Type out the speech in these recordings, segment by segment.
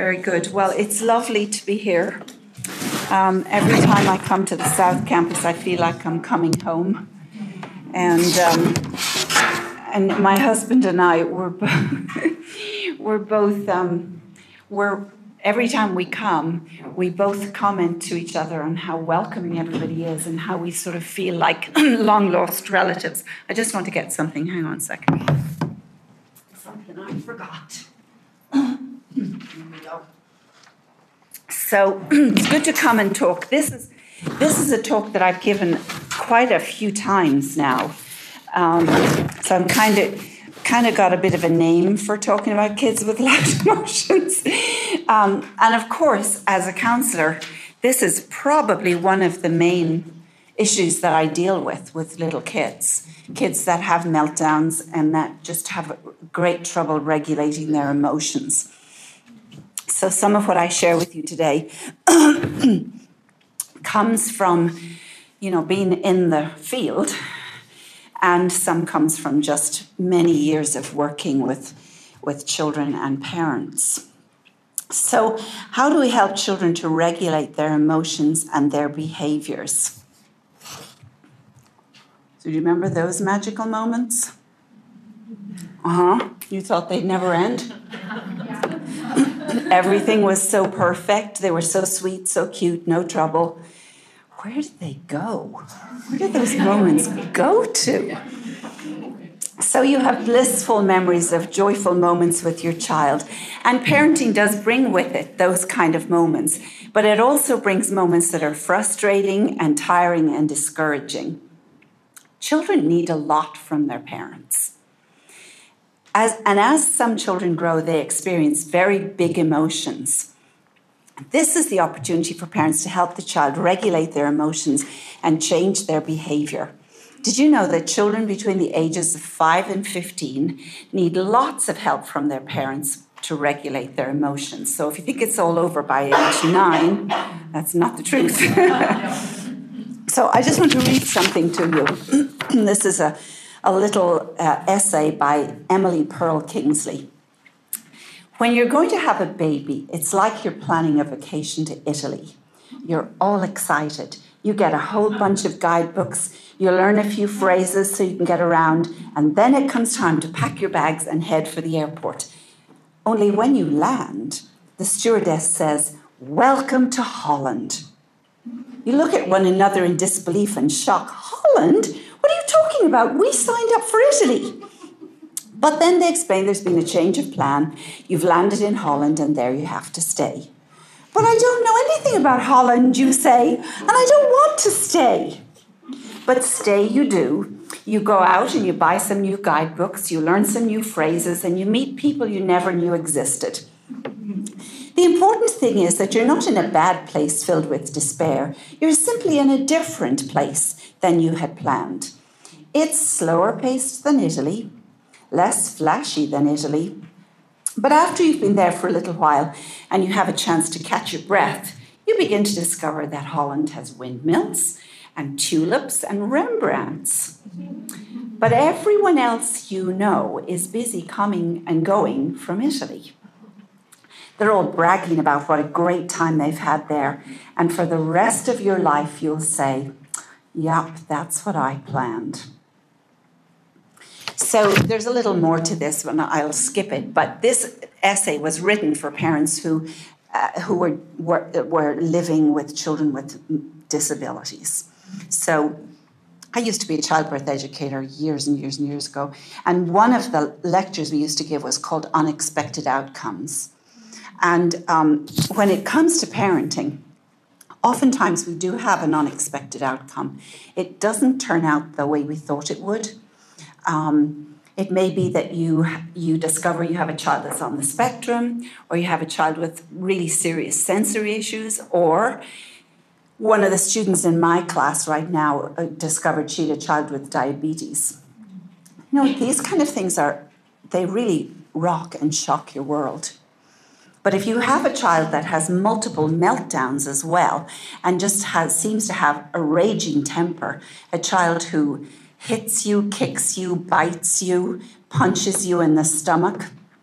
Very good. Well, it's lovely to be here. Every time I come to the South Campus, I feel like I'm coming home. And my husband and I every time we come, we both comment to each other on how welcoming everybody is and how we sort of feel like long-lost relatives. I just want to get something. Hang on a second. Something I forgot. Here we go. So it's good to come and talk. This is a talk that I've given quite a few times now. So I'm kind of got a bit of a name for talking about kids with loud emotions. And of course, as a counsellor, this is probably one of the main issues that I deal with little kids that have meltdowns and that just have great trouble regulating their emotions. So some of what I share with you today comes from, being in the field, and some comes from just many years of working with children and parents. So how do we help children to regulate their emotions and their behaviors? So do you remember those magical moments? You thought they'd never end? Everything was so perfect. They were so sweet, so cute, no trouble. Where did they go? Where did those moments go to? So you have blissful memories of joyful moments with your child. And parenting does bring with it those kind of moments. But it also brings moments that are frustrating and tiring and discouraging. Children need a lot from their parents. As some children grow, they experience very big emotions. This is the opportunity for parents to help the child regulate their emotions and change their behavior. Did you know that children between the ages of 5 and 15 need lots of help from their parents to regulate their emotions? So if you think it's all over by age 9, that's not the truth. So I just want to read something to you. This is a little essay by Emily Pearl Kingsley. When you're going to have a baby, it's like you're planning a vacation to Italy. You're all excited. You get a whole bunch of guidebooks. You learn a few phrases so you can get around. And then it comes time to pack your bags and head for the airport. Only when you land, the stewardess says, "Welcome to Holland." You look at one another in disbelief and shock. Holland? What are you talking about? We signed up for Italy. But then they explain there's been a change of plan. You've landed in Holland and there you have to stay. But I don't know anything about Holland, you say, and I don't want to stay. But stay you do. You go out and you buy some new guidebooks, you learn some new phrases, and you meet people you never knew existed. The important thing is that you're not in a bad place filled with despair. You're simply in a different place than you had planned. It's slower paced than Italy, less flashy than Italy. But after you've been there for a little while and you have a chance to catch your breath, you begin to discover that Holland has windmills and tulips and Rembrandts. But everyone else you know is busy coming and going from Italy. They're all bragging about what a great time they've had there. And for the rest of your life, you'll say, "Yup, that's what I planned." So there's a little more to this one. I'll skip it. But this essay was written for parents who were living with children with disabilities. So I used to be a childbirth educator years and years and years ago. And one of the lectures we used to give was called Unexpected Outcomes. And when it comes to parenting, oftentimes we do have an unexpected outcome. It doesn't turn out the way we thought it would. It may be that you discover you have a child that's on the spectrum, or you have a child with really serious sensory issues, or one of the students in my class right now discovered she had a child with diabetes. These kind of things they really rock and shock your world. But if you have a child that has multiple meltdowns as well, and just seems to have a raging temper, a child who hits you, kicks you, bites you, punches you in the stomach,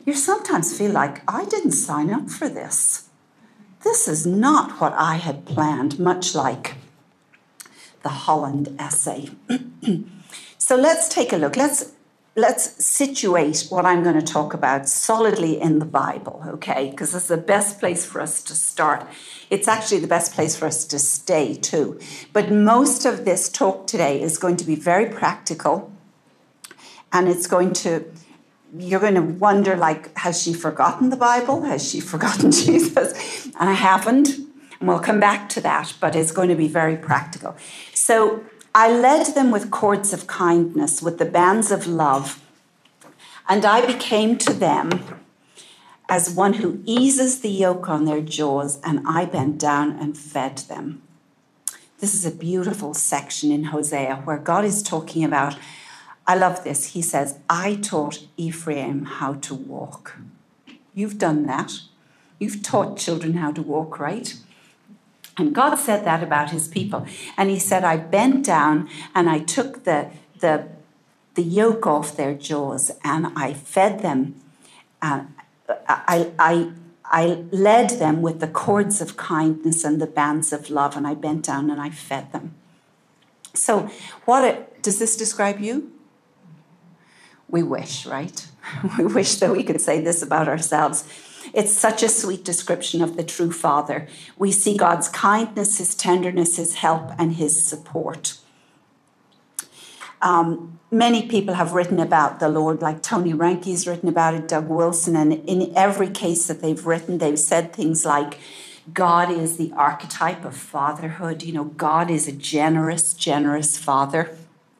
You sometimes feel like, I didn't sign up for this. This is not what I had planned, much like the Holland essay. So let's take a look. Let's situate what I'm going to talk about solidly in the Bible, okay? Because it's the best place for us to start. It's actually the best place for us to stay too. But most of this talk today is going to be very practical, and you're going to wonder, like, has she forgotten the Bible? Has she forgotten Jesus? And I haven't, and we'll come back to that, but it's going to be very practical. So I led them with cords of kindness, with the bands of love, and I became to them as one who eases the yoke on their jaws, and I bent down and fed them. This is a beautiful section in Hosea where God is talking about, I love this. He says, I taught Ephraim how to walk. You've done that. You've taught children how to walk, right? And God said that about his people. And he said, I bent down and I took the yoke off their jaws and I fed them. I led them with the cords of kindness and the bands of love, and I bent down and I fed them. So does this describe you? We wish, right? We wish that we could say this about ourselves. It's such a sweet description of the true Father. We see God's kindness, his tenderness, his help, and his support. Many people have written about the Lord, like Tony Ranke's written about it, Doug Wilson, and in every case that they've written, they've said things like, God is the archetype of fatherhood. You know, God is a generous, generous father.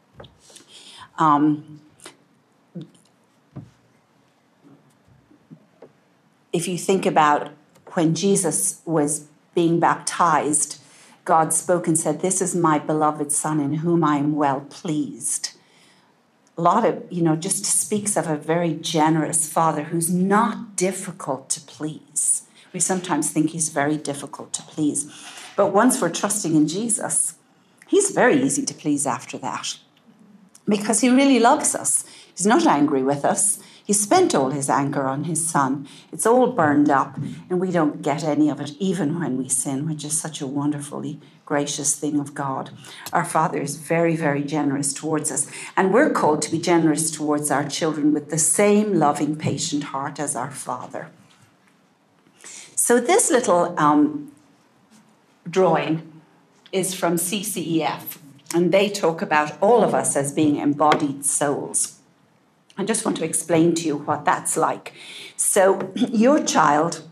If you think about when Jesus was being baptized, God spoke and said, this is my beloved son in whom I am well pleased. A lot of, just speaks of a very generous father who's not difficult to please. We sometimes think he's very difficult to please. But once we're trusting in Jesus, he's very easy to please after that because he really loves us. He's not angry with us. He spent all his anger on his son. It's all burned up, and we don't get any of it, even when we sin, which is such a wonderfully gracious thing of God. Our Father is very, very generous towards us, and we're called to be generous towards our children with the same loving, patient heart as our Father. So this little drawing is from CCEF, and they talk about all of us as being embodied souls. I just want to explain to you what that's like. So your child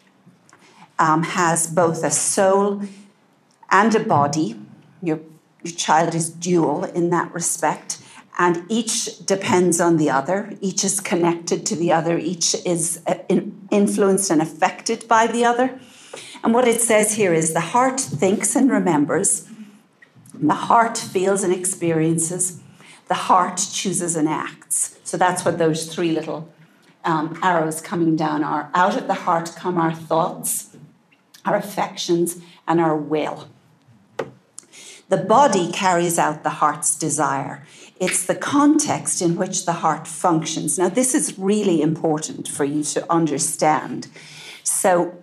has both a soul and a body. Your child is dual in that respect, and each depends on the other. Each is connected to the other. Each is influenced and affected by the other. And what it says here is the heart thinks and remembers. The heart feels and experiences. The heart chooses and acts. So that's what those three little arrows coming down are. Out of the heart come our thoughts, our affections, and our will. The body carries out the heart's desire. It's the context in which the heart functions. Now, this is really important for you to understand. So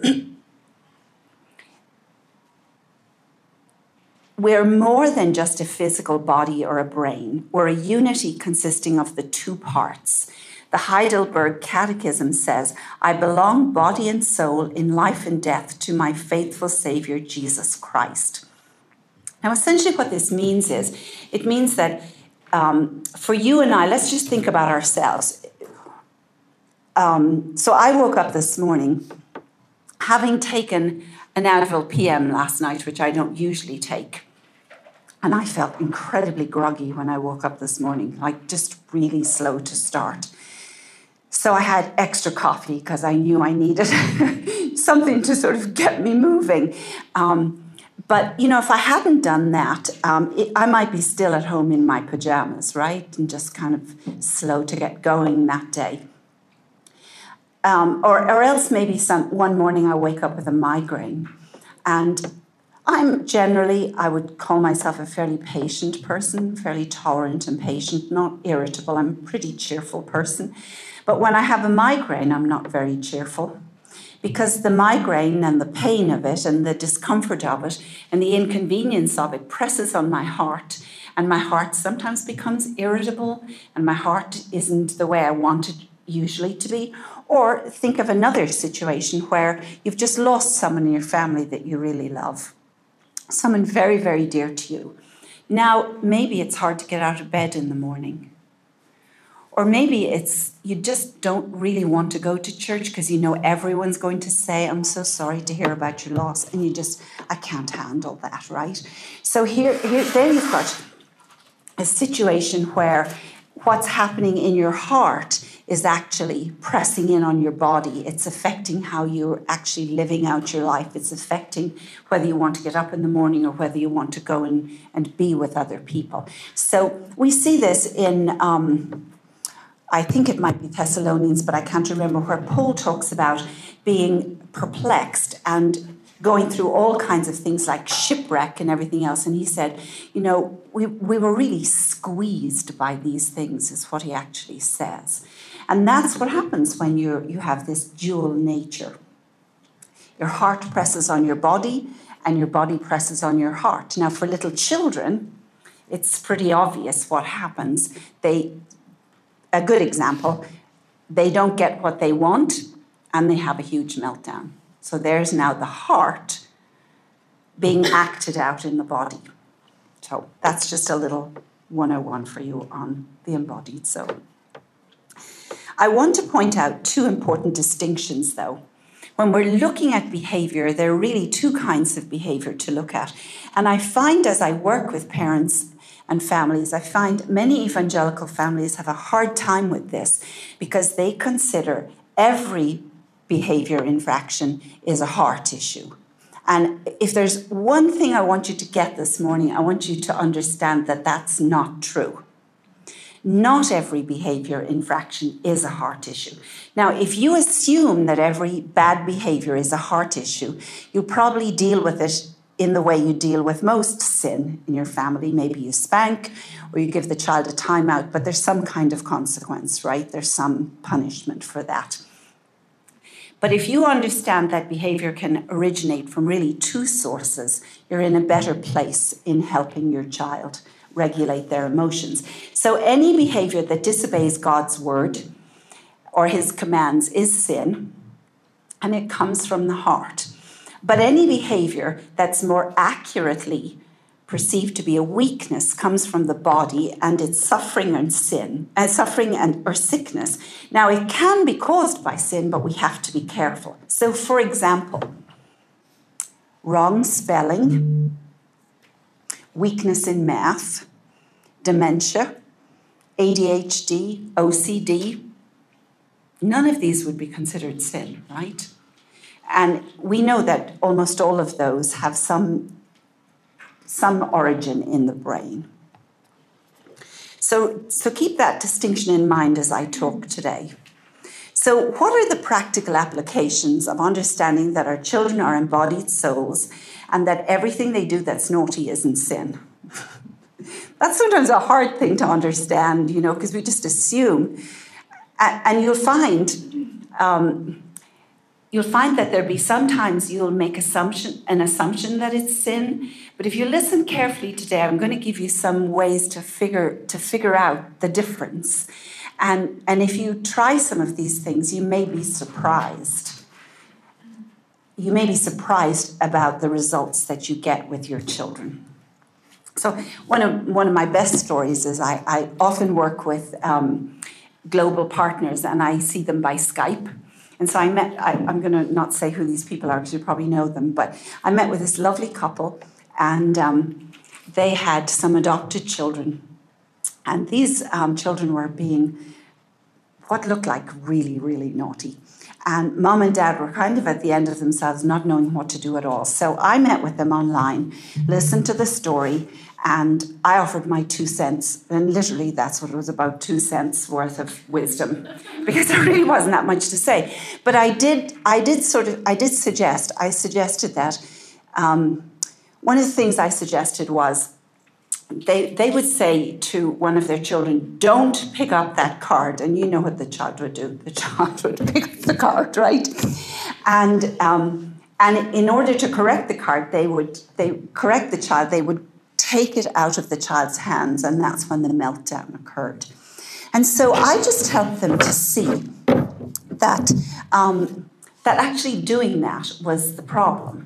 we're more than just a physical body or a brain. We're a unity consisting of the two parts. The Heidelberg Catechism says, I belong body and soul in life and death to my faithful Savior, Jesus Christ. Now, essentially what this means is, it means that for you and I, let's just think about ourselves. So I woke up this morning having taken an Advil PM last night, which I don't usually take. And I felt incredibly groggy when I woke up this morning, like just really slow to start. So I had extra coffee because I knew I needed something to sort of get me moving. But, if I hadn't done that, I might be still at home in my pajamas, right? And just kind of slow to get going that day. Or else maybe one morning I wake up with a migraine. And I would call myself a fairly patient person, fairly tolerant and patient, not irritable. I'm a pretty cheerful person. But when I have a migraine, I'm not very cheerful, because the migraine and the pain of it and the discomfort of it and the inconvenience of it presses on my heart. And my heart sometimes becomes irritable, and my heart isn't the way I want it usually to be. Or think of another situation where you've just lost someone in your family that you really love, someone very, very dear to you. Now, maybe it's hard to get out of bed in the morning. Or maybe it's you just don't really want to go to church because you know everyone's going to say, I'm so sorry to hear about your loss. And you just, I can't handle that, right? So there you've got a situation where what's happening in your heart is actually pressing in on your body. It's affecting how you're actually living out your life. It's affecting whether you want to get up in the morning or whether you want to go and be with other people. So we see this in, I think it might be Thessalonians, but I can't remember, where Paul talks about being perplexed and going through all kinds of things like shipwreck and everything else. And he said, we were really squeezed by these things, is what he actually says. And that's what happens when you have this dual nature. Your heart presses on your body and your body presses on your heart. Now, for little children, it's pretty obvious what happens. A good example, they don't get what they want and they have a huge meltdown. So there's now the heart being acted out in the body. So that's just a little 101 for you on the embodied soul. I want to point out two important distinctions, though. When we're looking at behavior, there are really two kinds of behavior to look at. And I find as I work with parents and families, I find many evangelical families have a hard time with this because they consider every behavior infraction is a heart issue. And if there's one thing I want you to get this morning, I want you to understand that that's not true. Not every behavior infraction is a heart issue. Now, if you assume that every bad behavior is a heart issue, you'll probably deal with it in the way you deal with most sin in your family. Maybe you spank or you give the child a timeout, but there's some kind of consequence, right? There's some punishment for that. But if you understand that behavior can originate from really two sources, you're in a better place in helping your child regulate their emotions. So any behavior that disobeys God's word or his commands is sin, and it comes from the heart. But any behavior that's more accurately perceived to be a weakness comes from the body, and it's suffering and sin, and suffering or sickness. Now, it can be caused by sin, but we have to be careful. So, for example, wrong spelling, weakness in math, dementia, ADHD, OCD, none of these would be considered sin, right? And we know that almost all of those have some origin in the brain. So keep that distinction in mind as I talk today. So what are the practical applications of understanding that our children are embodied souls and that everything they do that's naughty isn't sin? That's sometimes a hard thing to understand, because we just assume. And you'll find that there'll be sometimes you'll make an assumption that it's sin. But if you listen carefully today, I'm going to give you some ways to figure out the difference. And if you try some of these things, you may be surprised. You may be surprised about the results that you get with your children. So one of my best stories is I often work with global partners, and I see them by Skype. And so I'm going to not say who these people are because you probably know them, but I met with this lovely couple, and they had some adopted children. And these children were being what looked like really, really naughty. And mom and dad were kind of at the end of themselves, not knowing what to do at all. So I met with them online, listened to the story, and I offered my 2 cents. And literally, that's what it was, about 2 cents worth of wisdom, because there really wasn't that much to say. But I suggested that one of the things I suggested was they would say to one of their children, don't pick up that card. And you know what the child would do. The child would pick up the card, right? And in order to correct the card, they correct the child, they would take it out of the child's hands, and that's when the meltdown occurred. And so I just helped them to see that, that actually doing that was the problem.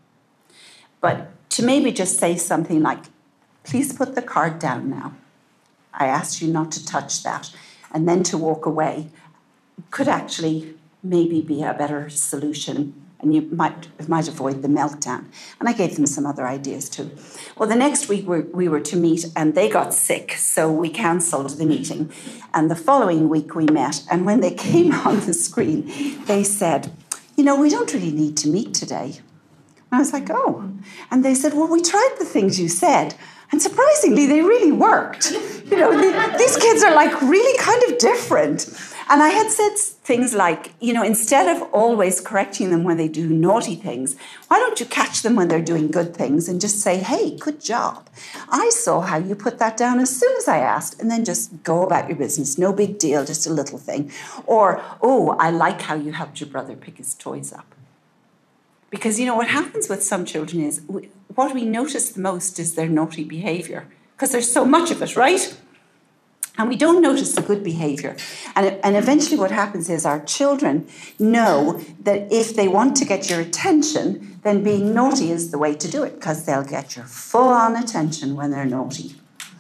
But to maybe just say something like, please put the card down now. I asked you not to touch that. And then to walk away could actually maybe be a better solution, and you might avoid the meltdown. And I gave them some other ideas too. Well, the next week we were to meet, and they got sick, so we cancelled the meeting. And the following week we met, and when they came on the screen, they said, we don't really need to meet today. And I was like, oh. And they said, well, we tried the things you said, and surprisingly, they really worked. These kids are like really kind of different. And I had said things like, instead of always correcting them when they do naughty things, why don't you catch them when they're doing good things and just say, hey, good job. I saw how you put that down as soon as I asked, and then just go about your business. No big deal, just a little thing. Or, oh, I like how you helped your brother pick his toys up. Because, what happens with some children is what we notice the most is their naughty behaviour, because there's so much of it, right? And we don't notice the good behaviour. And eventually what happens is our children know that if they want to get your attention, then being naughty is the way to do it, because they'll get your full-on attention when they're naughty.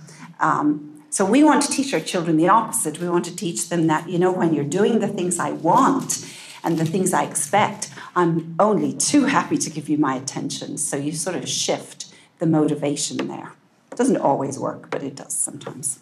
So we want to teach our children the opposite. We want to teach them that, when you're doing the things I want and the things I expect, I'm only too happy to give you my attention. So you sort of shift the motivation there. It doesn't always work, but it does sometimes.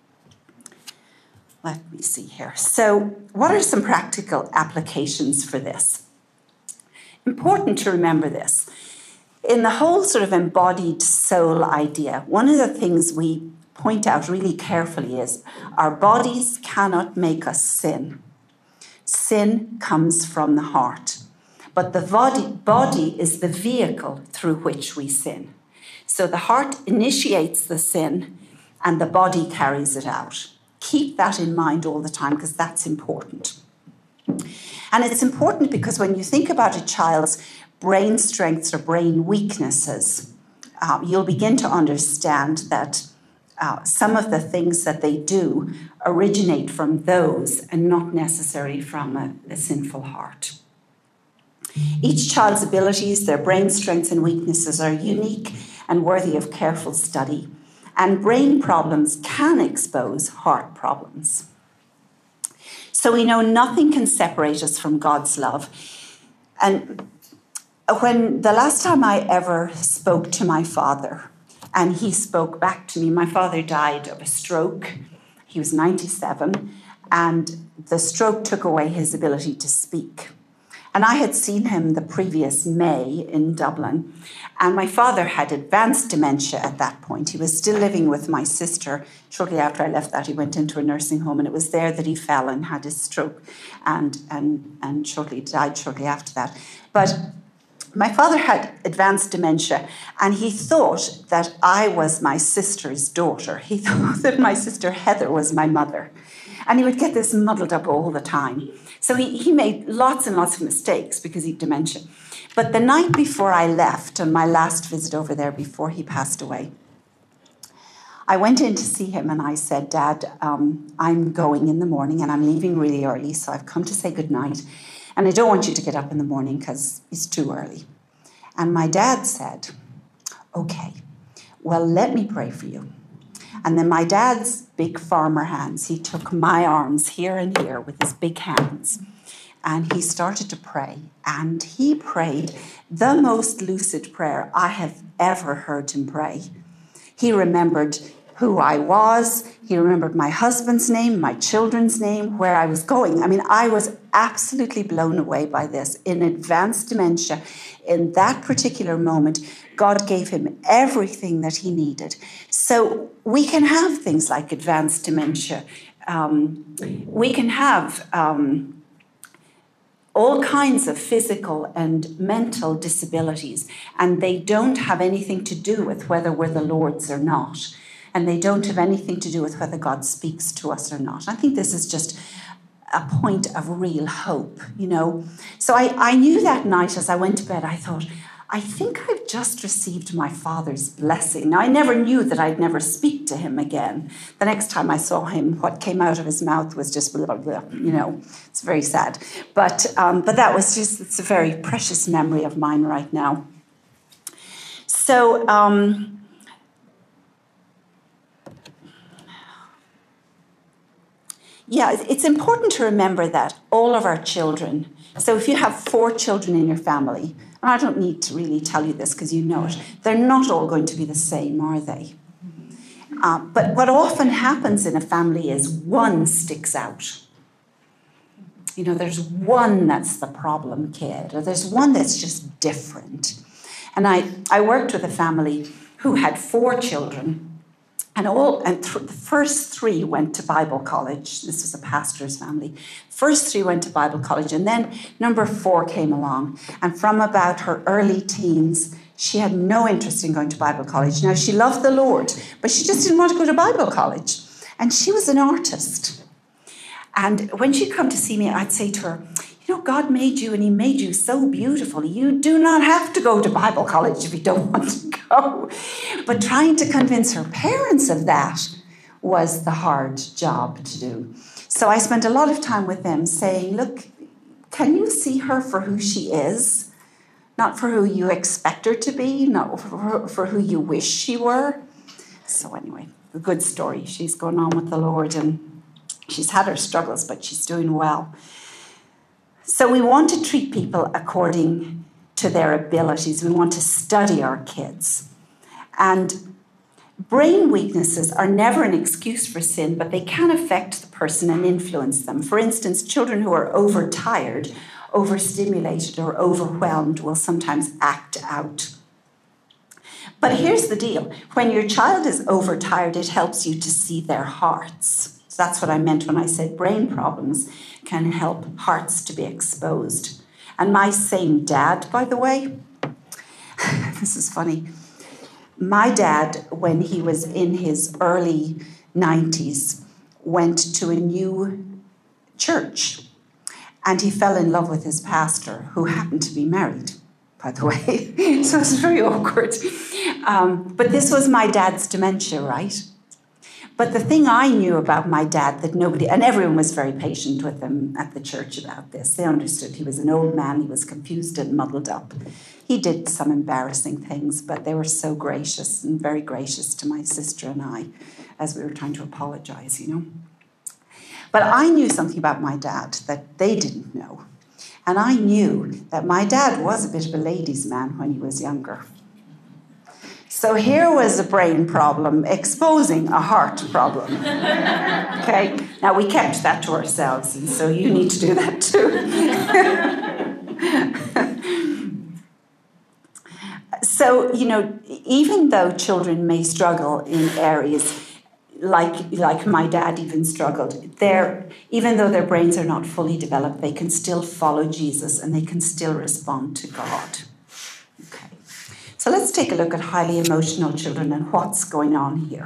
Let me see here. So what are some practical applications for this? Important to remember this. In the whole sort of embodied soul idea, one of the things we point out really carefully is our bodies cannot make us sin. Sin comes from the heart. But the body is the vehicle through which we sin. So the heart initiates the sin and the body carries it out. Keep that in mind all the time, because that's important. And it's important because when you think about a child's brain strengths or brain weaknesses, you'll begin to understand that some of the things that they do originate from those and not necessarily from a sinful heart. Each child's abilities, their brain strengths and weaknesses are unique and worthy of careful study. And brain problems can expose heart problems. So we know nothing can separate us from God's love. And when the last time I ever spoke to my father, and he spoke back to me, my father died of a stroke. He was 97, and the stroke took away his ability to speak. And I had seen him the previous May in Dublin. And my father had advanced dementia at that point. He was still living with my sister. Shortly after I left that, he went into a nursing home, and it was there that he fell and had his stroke and died shortly after that. But my father had advanced dementia, and he thought that I was my sister's daughter. He thought that my sister Heather was my mother. And he would get this muddled up all the time. So he made lots and lots of mistakes because he had dementia. But the night before I left, on my last visit over there before he passed away, I went in to see him and I said, Dad, I'm going in the morning and I'm leaving really early, so I've come to say goodnight. And I don't want you to get up in the morning because it's too early. And my dad said, okay, well, let me pray for you. And then my dad's big farmer hands, he took my arms here and here with his big hands, and he started to pray. And he prayed the most lucid prayer I have ever heard him pray. He remembered who I was. He remembered my husband's name, my children's name, where I was going. I mean, I was absolutely blown away by this. In advanced dementia, in that particular moment, God gave him everything that he needed. So we can have things like advanced dementia. We can have all kinds of physical and mental disabilities, and they don't have anything to do with whether we're the Lord's or not. and they don't have anything to do with whether God speaks to us or not. I think this is just a point of real hope, you know. So I knew that night as I went to bed, I thought, I think I've just received my Father's blessing. Now, I never knew that I'd never speak to him again. The next time I saw him, what came out of his mouth was just blah, blah, blah, you know. It's very sad. But that was just, it's a very precious memory of mine right now. So, yeah, it's important to remember that all of our children, so if you have 4 children in your family, and I don't need to really tell you this because you know it, they're not all going to be the same, are they? But what often happens in a family is one sticks out. You know, there's one that's the problem kid, or there's one that's just different. And I worked with a family who had 4 children, and the first 3 went to Bible college. This was a pastor's family. First 3 went to Bible college, and then number 4 came along. And from about her early teens, she had no interest in going to Bible college. Now, she loved the Lord, but she just didn't want to go to Bible college. And she was an artist. And when she'd come to see me, I'd say to her, you know, God made you and he made you so beautiful. You do not have to go to Bible college if you don't want to go. But trying to convince her parents of that was the hard job to do. So I spent a lot of time with them saying, look, can you see her for who she is? Not for who you expect her to be, not for who you wish she were. So anyway, a good story. She's going on with the Lord and she's had her struggles, but she's doing well. So we want to treat people according to their abilities. We want to study our kids. And brain weaknesses are never an excuse for sin, but they can affect the person and influence them. For instance, children who are overtired, overstimulated, or overwhelmed will sometimes act out. But here's the deal. When your child is overtired, it helps you to see their hearts. So that's what I meant when I said brain problems can help hearts to be exposed. And my same dad, by the way, this is funny. My dad, when he was in his early 90s, went to a new church. And he fell in love with his pastor, who happened to be married, by the way. So it was very awkward. But this was my dad's dementia, right? But the thing I knew about my dad that nobody, and everyone was very patient with him at the church about this. They understood he was an old man. He was confused and muddled up. He did some embarrassing things, but they were so gracious and very gracious to my sister and I as we were trying to apologize, you know. But I knew something about my dad that they didn't know. And I knew that my dad was a bit of a ladies' man when he was younger. So here was a brain problem exposing a heart problem. Okay? Now, we kept that to ourselves, and so you need to do that too. So, you know, even though children may struggle in areas like my dad even struggled, even though their brains are not fully developed, they can still follow Jesus and they can still respond to God. Okay. So let's take a look at highly emotional children and what's going on here.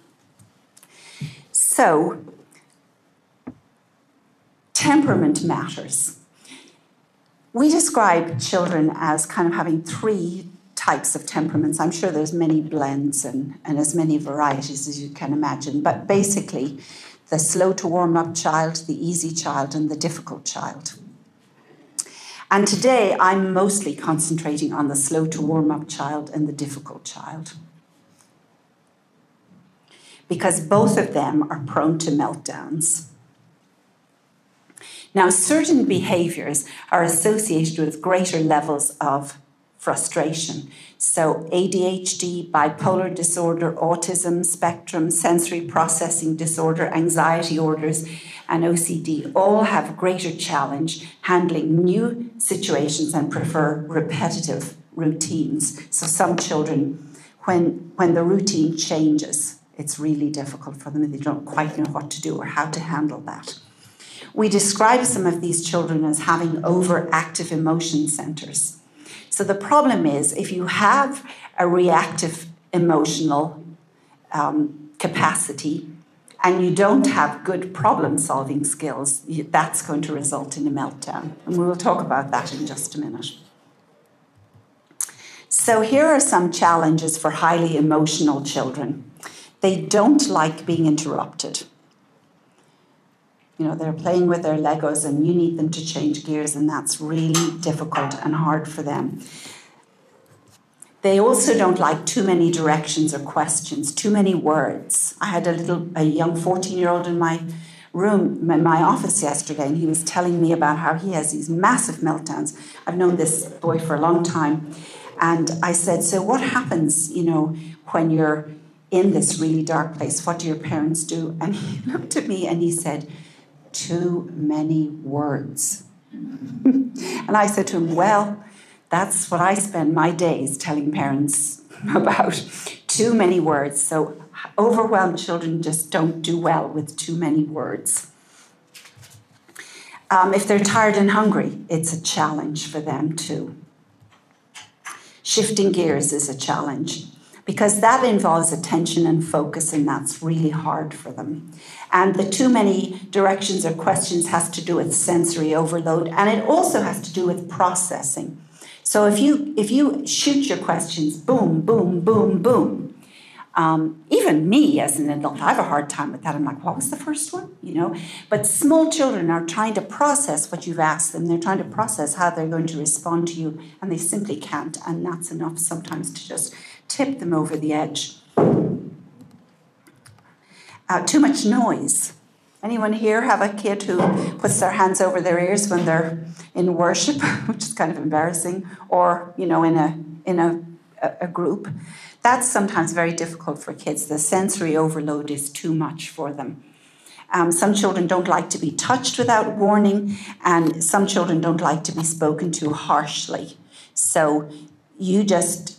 So, temperament matters. We describe children as kind of having 3 types of temperaments. I'm sure there's many blends and as many varieties as you can imagine, but basically the slow to warm up child, the easy child, and the difficult child. And today I'm mostly concentrating on the slow to warm up child and the difficult child, because both of them are prone to meltdowns. Now, certain behaviors are associated with greater levels of frustration. So ADHD, bipolar disorder, autism spectrum, sensory processing disorder, anxiety orders, and OCD all have greater challenge handling new situations and prefer repetitive routines. So some children, when the routine changes, it's really difficult for them and they don't quite know what to do or how to handle that. We describe some of these children as having overactive emotion centers. So the problem is, if you have a reactive emotional capacity, and you don't have good problem-solving skills, that's going to result in a meltdown. And we will talk about that in just a minute. So here are some challenges for highly emotional children. They don't like being interrupted. You know, they're playing with their Legos and you need them to change gears, and that's really difficult and hard for them. They also don't like too many directions or questions, too many words. I had a young 14-year-old in my room, in my office yesterday, and he was telling me about how he has these massive meltdowns. I've known this boy for a long time. And I said, so what happens, you know, when you're in this really dark place? What do your parents do? And he looked at me and he said, too many words. And I said to him, well, that's what I spend my days telling parents about, too many words. So overwhelmed children just don't do well with too many words. If they're tired and hungry, it's a challenge for them too. Shifting gears is a challenge because that involves attention and focus, and that's really hard for them. And the too many directions or questions has to do with sensory overload, and it also has to do with processing. So if you shoot your questions, boom, boom, boom, boom, even me as an adult, I have a hard time with that. I'm like, what was the first one? You know, but small children are trying to process what you've asked them. They're trying to process how they're going to respond to you, and they simply can't. And that's enough sometimes to just tip them over the edge. Too much noise. Anyone here have a kid who puts their hands over their ears when they're in worship, which is kind of embarrassing, or, you know, in a group? That's sometimes very difficult for kids. The sensory overload is too much for them. Some children don't like to be touched without warning, and some children don't like to be spoken to harshly. So you just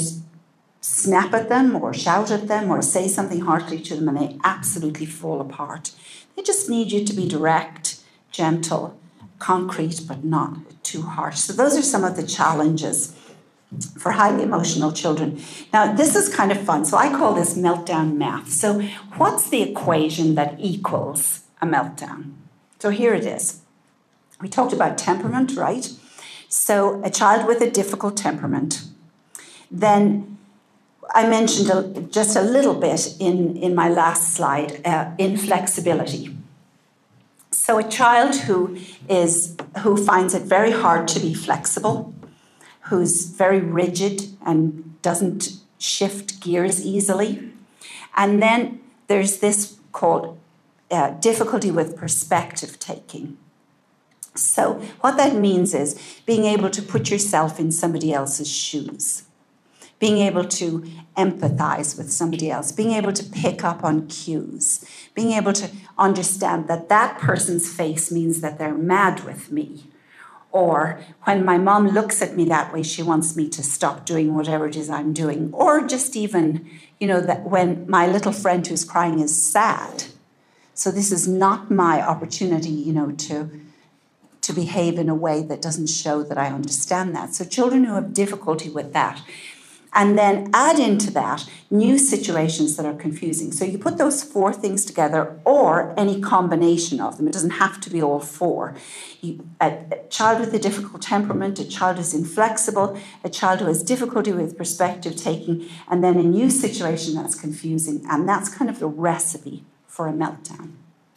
snap at them or shout at them or say something harshly to them, and they absolutely fall apart. They just need you to be direct, gentle, concrete, but not too harsh. So those are some of the challenges for highly emotional children. Now, this is kind of fun. So I call this meltdown math. So what's the equation that equals a meltdown? So here it is. We talked about temperament, right? So a child with a difficult temperament. Then I mentioned just a little bit in my last slide, inflexibility. So a child who finds it very hard to be flexible, who's very rigid and doesn't shift gears easily. And then there's this called difficulty with perspective taking. So what that means is being able to put yourself in somebody else's shoes, being able to empathize with somebody else, being able to pick up on cues, being able to understand that that person's face means that they're mad with me. Or when my mom looks at me that way, she wants me to stop doing whatever it is I'm doing. Or just even, you know, that when my little friend who's crying is sad. So this is not my opportunity, you know, to behave in a way that doesn't show that I understand that. So children who have difficulty with that. And then add into that new situations that are confusing. So you put those four things together, or any combination of them. It doesn't have to be all four. A child with a difficult temperament, a child who's inflexible, a child who has difficulty with perspective taking, and then a new situation that's confusing. And that's kind of the recipe for a meltdown.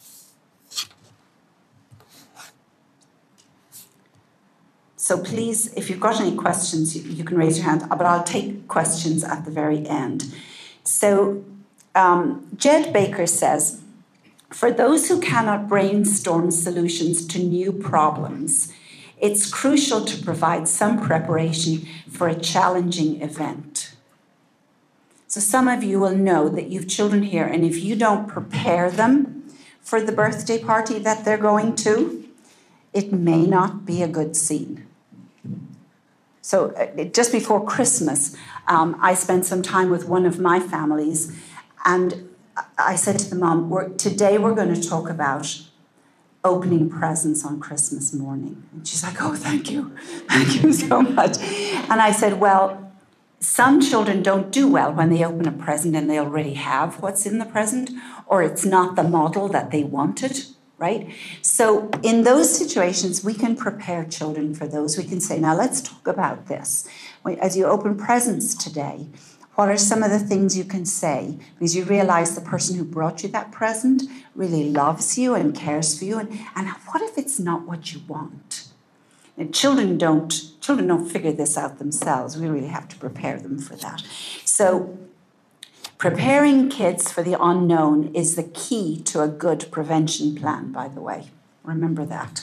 So please, if you've got any questions, you can raise your hand, but I'll take questions at the very end. So Jed Baker says, for those who cannot brainstorm solutions to new problems, it's crucial to provide some preparation for a challenging event. So some of you will know that you've children here, and if you don't prepare them for the birthday party that they're going to, it may not be a good scene. So just before Christmas, I spent some time with one of my families, and I said to the mom, today we're going to talk about opening presents on Christmas morning. And she's like, oh, thank you so much. And I said, well, Some children don't do well when they open a present and they already have what's in the present, or it's not the model that they wanted, right? So in those situations, we can prepare children for those. We can say, now let's talk about this. As you open presents today, what are some of the things you can say? Because you realize the person who brought you that present really loves you and cares for you. And what if it's not what you want? And children don't figure this out themselves. We really have to prepare them for that. So preparing kids for the unknown is the key to a good prevention plan, by the way. Remember that.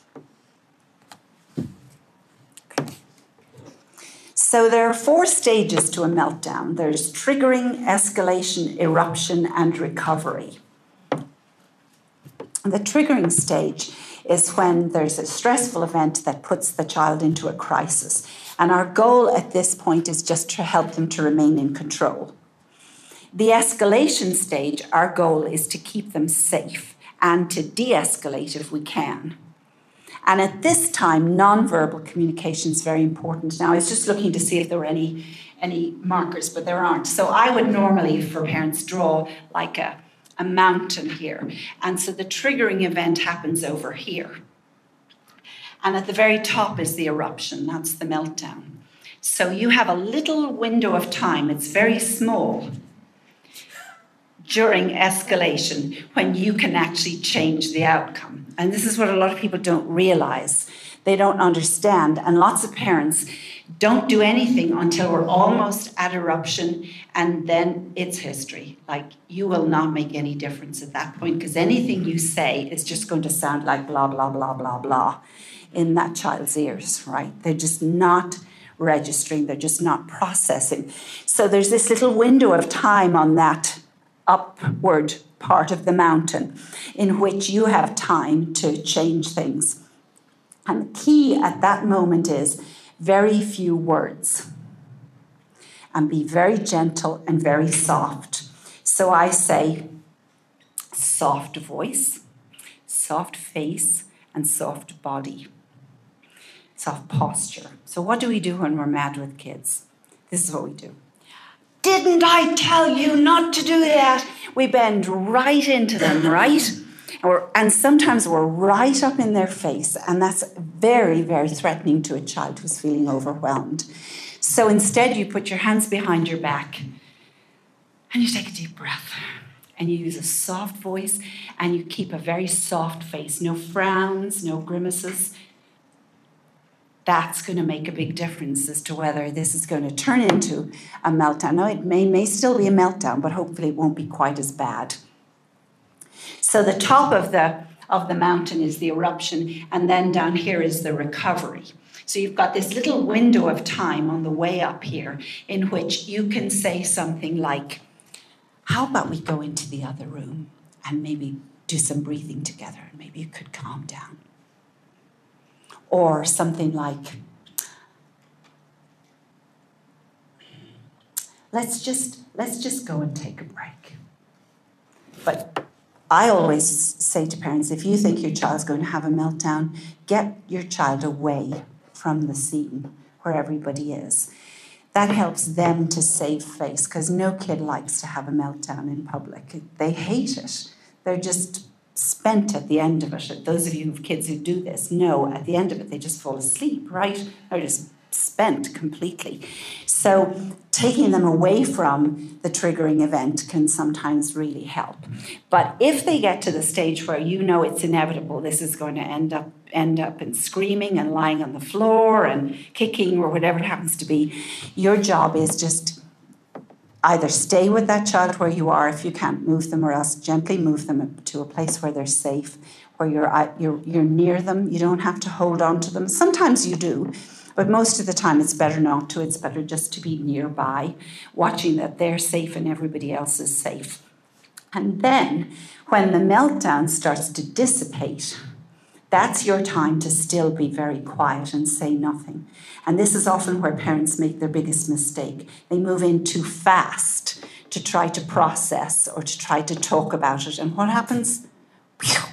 Okay. So there are 4 stages to a meltdown. There's triggering, escalation, eruption, and recovery. The triggering stage is when there's a stressful event that puts the child into a crisis. And our goal at this point is just to help them to remain in control. The escalation stage, our goal is to keep them safe and to de-escalate if we can. And at this time, nonverbal communication is very important. Now, I was just looking to see if there were any markers, but there aren't. So I would normally, for parents, draw like a mountain here. And so the triggering event happens over here. And at the very top is the eruption. That's the meltdown. So you have a little window of time. It's very small during escalation when you can actually change the outcome. And this is what a lot of people don't realize. They don't understand. And lots of parents don't do anything until we're almost at eruption, and then it's history. Like, you will not make any difference at that point, because anything you say is just going to sound like blah, blah, blah, blah, blah in that child's ears, right? They're just not registering. They're just not processing. So there's this little window of time on that upward part of the mountain in which you have time to change things. And the key at that moment is very few words, and be very gentle and very soft. So I say soft voice, soft face, and soft body, soft posture. So what do we do when we're mad with kids? This is what we do. Didn't I tell you not to do that? We bend right into them, right? And sometimes we're right up in their face, and that's very, very threatening to a child who's feeling overwhelmed. So instead, you put your hands behind your back, and you take a deep breath, and you use a soft voice, and you keep a very soft face. No frowns, no grimaces. That's going to make a big difference as to whether this is going to turn into a meltdown. Now, it may still be a meltdown, but hopefully it won't be quite as bad. So the top of the mountain is the eruption, and then down here is the recovery. So you've got this little window of time on the way up here in which you can say something like, how about we go into the other room and maybe do some breathing together, and maybe you could calm down. Or something like, let's just go and take a break. But I always say to parents, if you think your child's going to have a meltdown, get your child away from the scene where everybody is. That helps them to save face, because no kid likes to have a meltdown in public. They hate it. They're just spent at the end of it. Those of you who have kids who do this know at the end of it, they just fall asleep, right? They're just spent completely. So taking them away from the triggering event can sometimes really help. But if they get to the stage where you know it's inevitable, this is going to end up in screaming and lying on the floor and kicking or whatever it happens to be, your job is just either stay with that child where you are if you can't move them, or else gently move them to a place where they're safe, where you're near them. You don't have to hold on to them. Sometimes you do, but most of the time it's better not to. It's better just to be nearby, watching that they're safe and everybody else is safe. And then when the meltdown starts to dissipate, that's your time to still be very quiet and say nothing. And this is often where parents make their biggest mistake. They move in too fast to try to process or to try to talk about it. And what happens?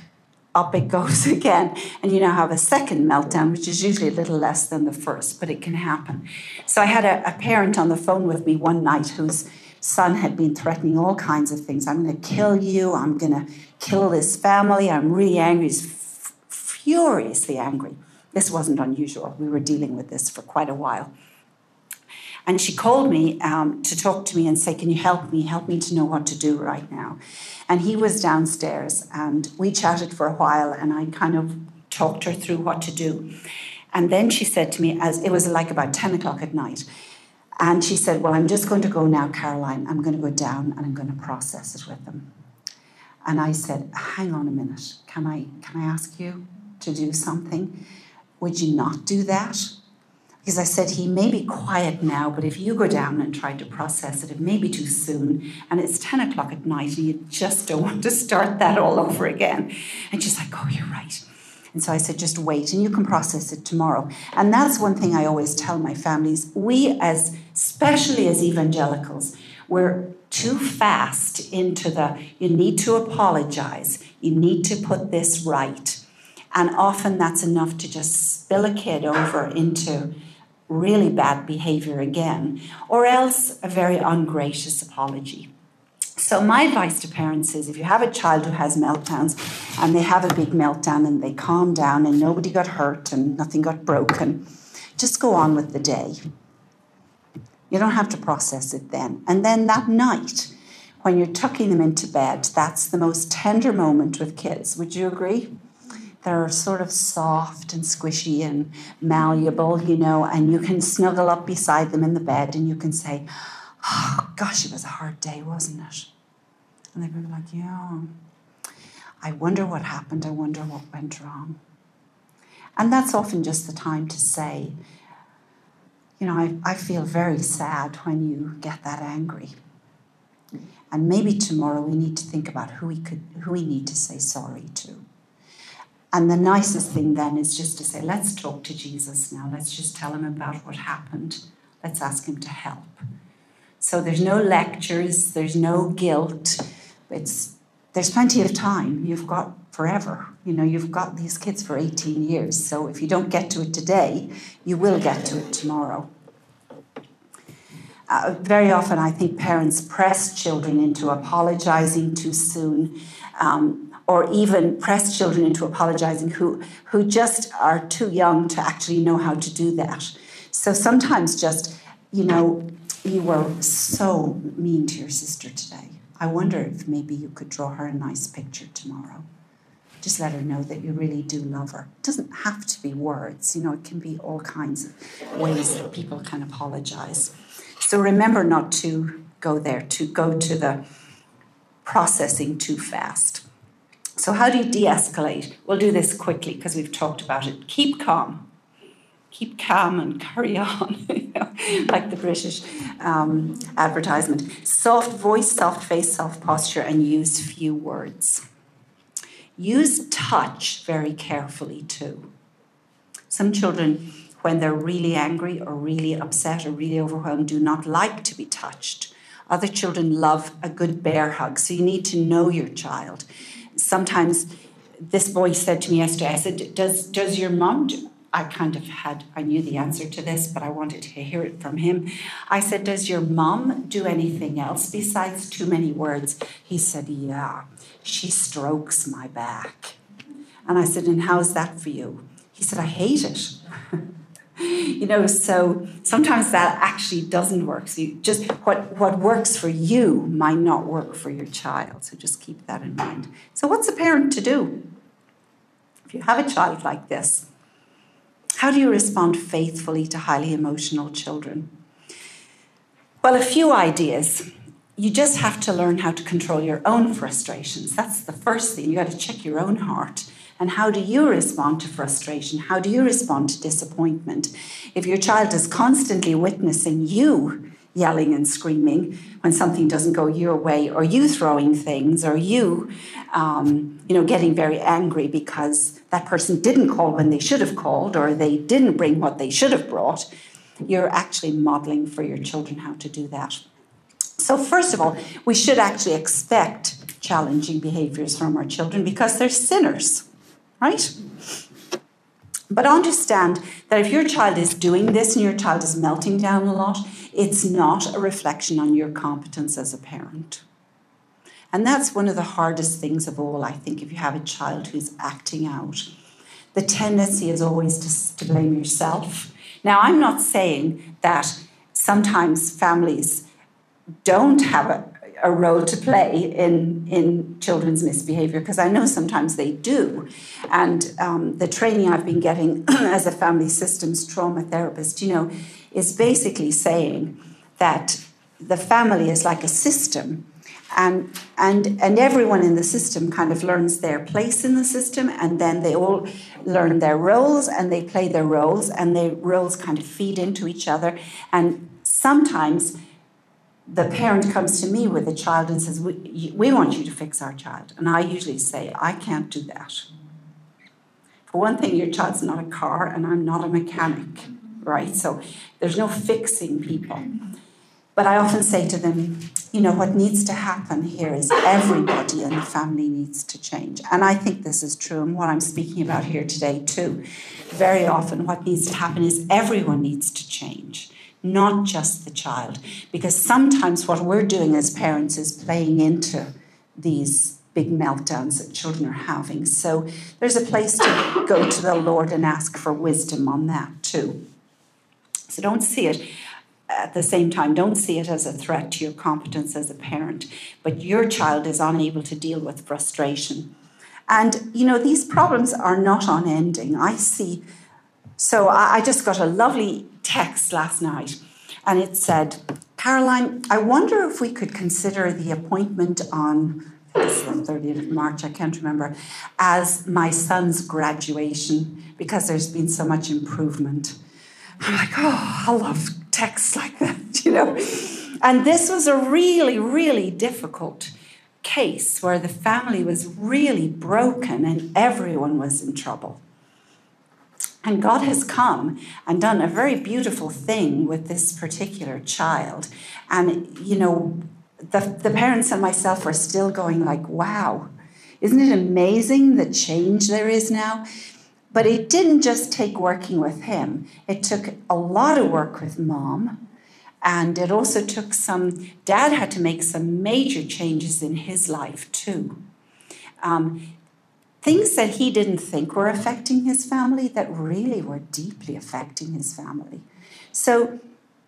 up it goes again. And you now have a second meltdown, which is usually a little less than the first, but it can happen. So I had a parent on the phone with me one night whose son had been threatening all kinds of things. I'm going to kill you. I'm going to kill this family. I'm really angry. He's furiously angry. This wasn't unusual. We were dealing with this for quite a while. And she called me to talk to me and say, can you help me? Help me to know what to do right now. And he was downstairs and we chatted for a while and I kind of talked her through what to do. And then she said to me, as it was like about 10 o'clock at night, and she said, well, I'm just going to go now, Caroline. I'm going to go down and I'm going to process it with him. And I said, hang on a minute. Can I ask you to do something? Would you not do that? Because I said, he may be quiet now, but if you go down and try to process it, it may be too soon. And it's 10 o'clock at night and you just don't want to start that all over again. And she's like, oh, you're right. And so I said, just wait and you can process it tomorrow. And that's one thing I always tell my families. We, especially as evangelicals, we're too fast into you need to apologize. You need to put this right. And often that's enough to just spill a kid over into really bad behavior again, or else a very ungracious apology. So my advice to parents is if you have a child who has meltdowns and they have a big meltdown and they calm down and nobody got hurt and nothing got broken, just go on with the day. You don't have to process it then. And then that night, when you're tucking them into bed, that's the most tender moment with kids. Would you agree? They're sort of soft and squishy and malleable, and you can snuggle up beside them in the bed and you can say, oh, gosh, it was a hard day, wasn't it? And they'd be like, yeah, I wonder what happened. I wonder what went wrong. And that's often just the time to say, I feel very sad when you get that angry. And maybe tomorrow we need to think about who we need to say sorry to. And the nicest thing then is just to say, let's talk to Jesus now. Let's just tell him about what happened. Let's ask him to help. So there's no lectures, there's no guilt. There's plenty of time. You've got forever. You've got these kids for 18 years. So if you don't get to it today, you will get to it tomorrow. Very often I think parents press children into apologizing too soon, or even press children into apologizing who just are too young to actually know how to do that. So sometimes just, you were so mean to your sister today. I wonder if maybe you could draw her a nice picture tomorrow. Just let her know that you really do love her. It doesn't have to be words. It can be all kinds of ways that people can apologize. So remember not to go there, to go to the processing too fast. So how do you de-escalate? We'll do this quickly because we've talked about it. Keep calm. Keep calm and carry on, like the British advertisement. Soft voice, soft face, soft posture, and use few words. Use touch very carefully too. Some children, when they're really angry or really upset or really overwhelmed, do not like to be touched. Other children love a good bear hug, so you need to know your child. Sometimes this boy said to me yesterday, I said, does your mom do? I knew the answer to this, but I wanted to hear it from him. I said, does your mom do anything else besides too many words? He said, yeah, she strokes my back. And I said, and how's that for you? He said, I hate it. So sometimes that actually doesn't work. So you just what works for you might not work for your child. So just keep that in mind. So what's a parent to do? If you have a child like this, how do you respond faithfully to highly emotional children? Well, a few ideas. You just have to learn how to control your own frustrations. That's the first thing. You got to check your own heart. And how do you respond to frustration? How do you respond to disappointment? If your child is constantly witnessing you yelling and screaming when something doesn't go your way, or you throwing things, or you, getting very angry because that person didn't call when they should have called, or they didn't bring what they should have brought, you're actually modeling for your children how to do that. So first of all, we should actually expect challenging behaviors from our children because they're sinners. right? But understand that if your child is doing this and your child is melting down a lot, it's not a reflection on your competence as a parent. And that's one of the hardest things of all, I think, if you have a child who's acting out. The tendency is always to blame yourself. Now, I'm not saying that sometimes families don't have a role to play in children's misbehaviour, because I know sometimes they do. And the training I've been getting as a family systems trauma therapist, is basically saying that the family is like a system, and everyone in the system kind of learns their place in the system, and then they all learn their roles and they play their roles, and their roles kind of feed into each other. And sometimes the parent comes to me with a child and says, we want you to fix our child. And I usually say, I can't do that. For one thing, your child's not a car and I'm not a mechanic, right? So there's no fixing people. But I often say to them, what needs to happen here is everybody in the family needs to change. And I think this is true, and what I'm speaking about here today too. Very often what needs to happen is everyone needs to change, not just the child. Because sometimes what we're doing as parents is playing into these big meltdowns that children are having. So there's a place to go to the Lord and ask for wisdom on that too. So don't see it. At the same time, don't see it as a threat to your competence as a parent, but your child is unable to deal with frustration. And, these problems are not unending. I just got a lovely text last night, and it said, Caroline, I wonder if we could consider the appointment on, this is the 30th of March, I can't remember, as my son's graduation, because there's been so much improvement. I'm like, I love texts like that, And this was a really, really difficult case where the family was really broken and everyone was in trouble. And God has come and done a very beautiful thing with this particular child. And, the parents and myself are still going like, wow, isn't it amazing the change there is now? But it didn't just take working with him. It took a lot of work with mom. And it also took dad had to make some major changes in his life too. Things that he didn't think were affecting his family that really were deeply affecting his family. So,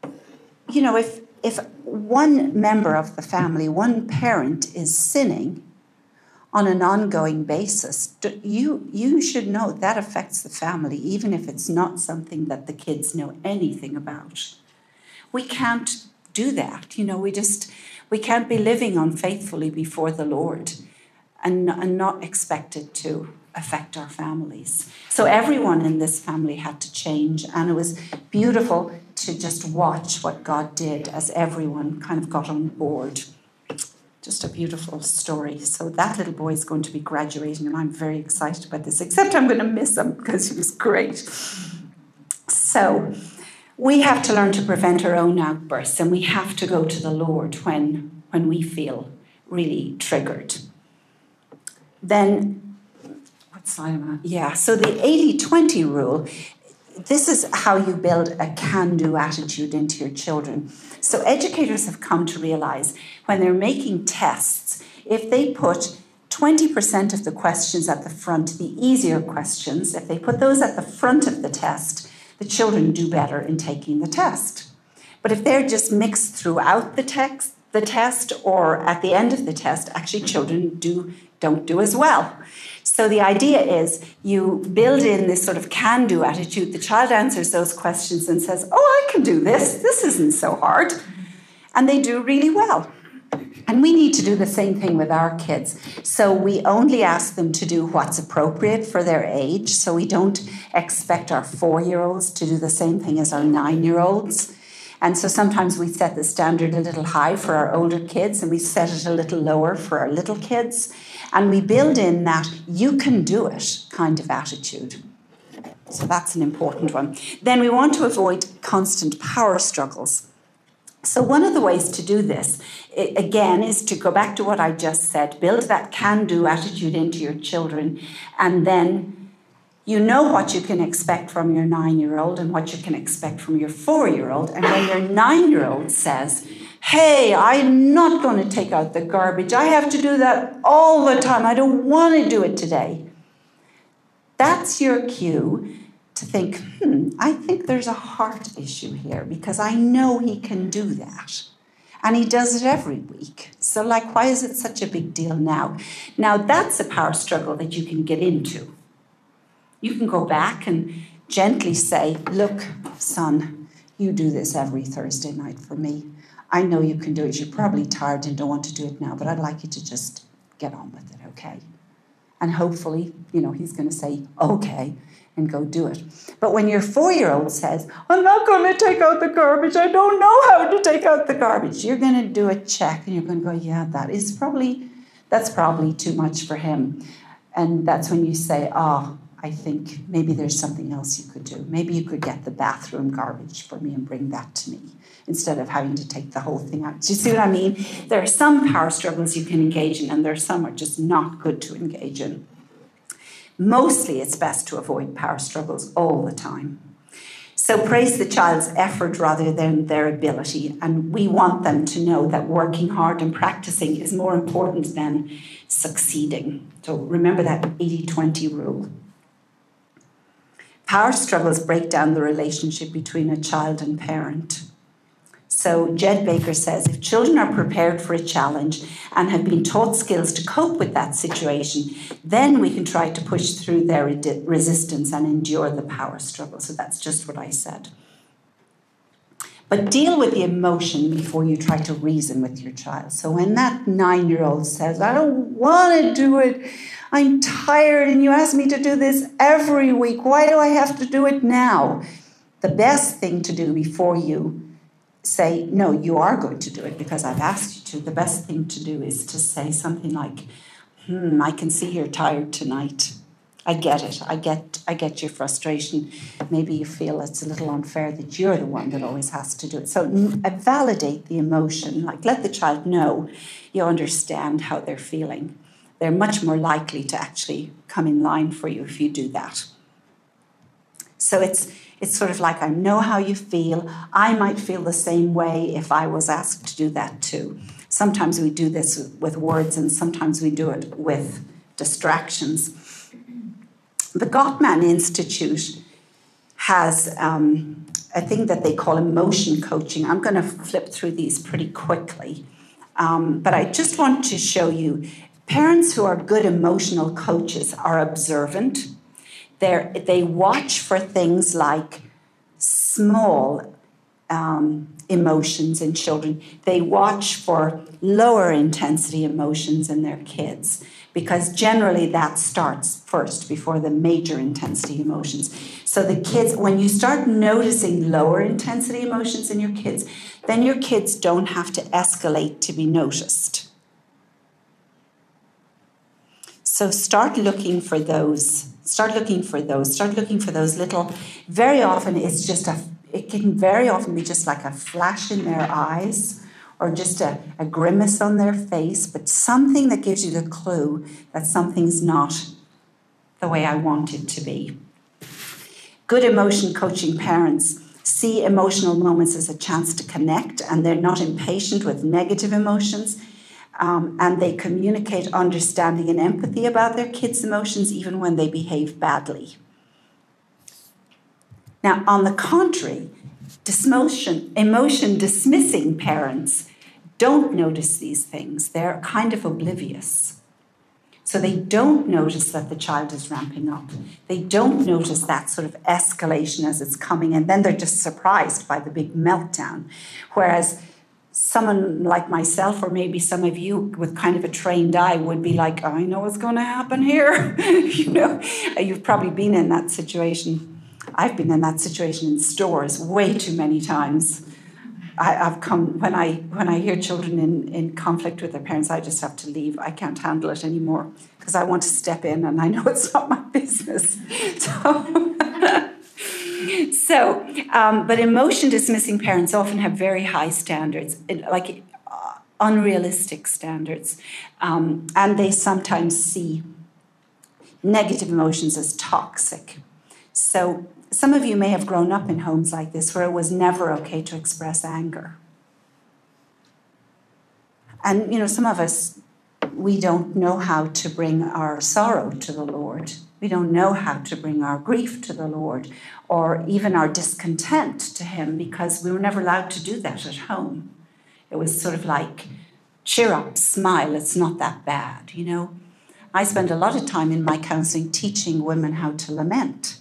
if one member of the family, one parent is sinning on an ongoing basis, you should know that affects the family, even if it's not something that the kids know anything about. We can't do that. We can't be living unfaithfully before the Lord and not expect it to affect our families. So everyone in this family had to change, and it was beautiful to just watch what God did as everyone kind of got on board. Just a beautiful story. So that little boy is going to be graduating, and I'm very excited about this, except I'm going to miss him because he was great. So we have to learn to prevent our own outbursts, and we have to go to the Lord when we feel really triggered. Then, what slide am I? Yeah, so the 80-20 rule, this is how you build a can-do attitude into your children. So educators have come to realize when they're making tests, if they put 20% of the questions at the front, the easier questions, if they put those at the front of the test, the children do better in taking the test. But if they're just mixed throughout the test or at the end of the test, actually children don't do as well. So the idea is you build in this sort of can-do attitude. The child answers those questions and says, I can do this. This isn't so hard. And they do really well. And we need to do the same thing with our kids. So we only ask them to do what's appropriate for their age. So we don't expect our 4-year-olds to do the same thing as our 9-year-olds. And so sometimes we set the standard a little high for our older kids and we set it a little lower for our little kids. And we build in that you can do it kind of attitude. So that's an important one. Then we want to avoid constant power struggles. So one of the ways to do this, again, is to go back to what I just said, build that can-do attitude into your children, and then You know what you can expect from your 9-year-old and what you can expect from your 4-year-old. And when your 9-year-old says, hey, I'm not going to take out the garbage. I have to do that all the time. I don't want to do it today. That's your cue to think, I think there's a heart issue here because I know he can do that. And he does it every week. So why is it such a big deal now? Now, that's a power struggle that you can get into. You can go back and gently say, look, son, you do this every Thursday night for me. I know you can do it. You're probably tired and don't want to do it now, but I'd like you to just get on with it, okay? And hopefully, he's going to say, okay, and go do it. But when your 4-year-old says, I'm not going to take out the garbage, I don't know how to take out the garbage, you're going to do a check and you're going to go, yeah, that's probably too much for him. And that's when you say, I think maybe there's something else you could do. Maybe you could get the bathroom garbage for me and bring that to me instead of having to take the whole thing out. Do you see what I mean? There are some power struggles you can engage in, and there are some are just not good to engage in. Mostly it's best to avoid power struggles all the time. So praise the child's effort rather than their ability. And we want them to know that working hard and practicing is more important than succeeding. So remember that 80-20 rule. Power struggles break down the relationship between a child and parent. So Jed Baker says, if children are prepared for a challenge and have been taught skills to cope with that situation, then we can try to push through their resistance and endure the power struggle. So that's just what I said. But deal with the emotion before you try to reason with your child. So when that 9-year-old says, I don't want to do it, I'm tired and you ask me to do this every week, why do I have to do it now? The best thing to do before you say, no, you are going to do it because I've asked you to. The best thing to do is to say something like, I can see you're tired tonight. I get it. I get your frustration. Maybe you feel it's a little unfair that you're the one that always has to do it. So validate the emotion. Let the child know you understand how they're feeling. They're much more likely to actually come in line for you if you do that. So it's sort of like, I know how you feel. I might feel the same way if I was asked to do that too. Sometimes we do this with words and sometimes we do it with distractions. The Gottman Institute has a thing that they call emotion coaching. I'm going to flip through these pretty quickly. But I just want to show you, parents who are good emotional coaches are observant. They watch for things like small emotions in children. They watch for lower intensity emotions in their kids because generally that starts first before the major intensity emotions. So the kids, when you start noticing lower intensity emotions in your kids, then your kids don't have to escalate to be noticed. So start looking for those. Start looking for those little, very often it can very often be just like a flash in their eyes or just a grimace on their face, but something that gives you the clue that something's not the way I want it to be. Good emotion coaching parents see emotional moments as a chance to connect, and they're not impatient with negative emotions. And they communicate understanding and empathy about their kids' emotions even when they behave badly. Now, on the contrary, emotion dismissing parents don't notice these things. They're kind of oblivious. So they don't notice that the child is ramping up. They don't notice that sort of escalation as it's coming, and then they're just surprised by the big meltdown. Whereas someone like myself, or maybe some of you with kind of a trained eye, would be like, I know what's going to happen here. You've probably been in that situation. I've been in that situation in stores way too many times. I've come when I hear children in conflict with their parents, I just have to leave. I can't handle it anymore because I want to step in, and I know it's not my business. But emotion dismissing parents often have very high standards, like unrealistic standards, and they sometimes see negative emotions as toxic. So some of you may have grown up in homes like this where it was never okay to express anger. And, some of us, we don't know how to bring our sorrow to the Lord. We don't know how to bring our grief to the Lord or even our discontent to him because we were never allowed to do that at home. It was sort of like, cheer up, smile, it's not that bad, I spend a lot of time in my counselling teaching women how to lament.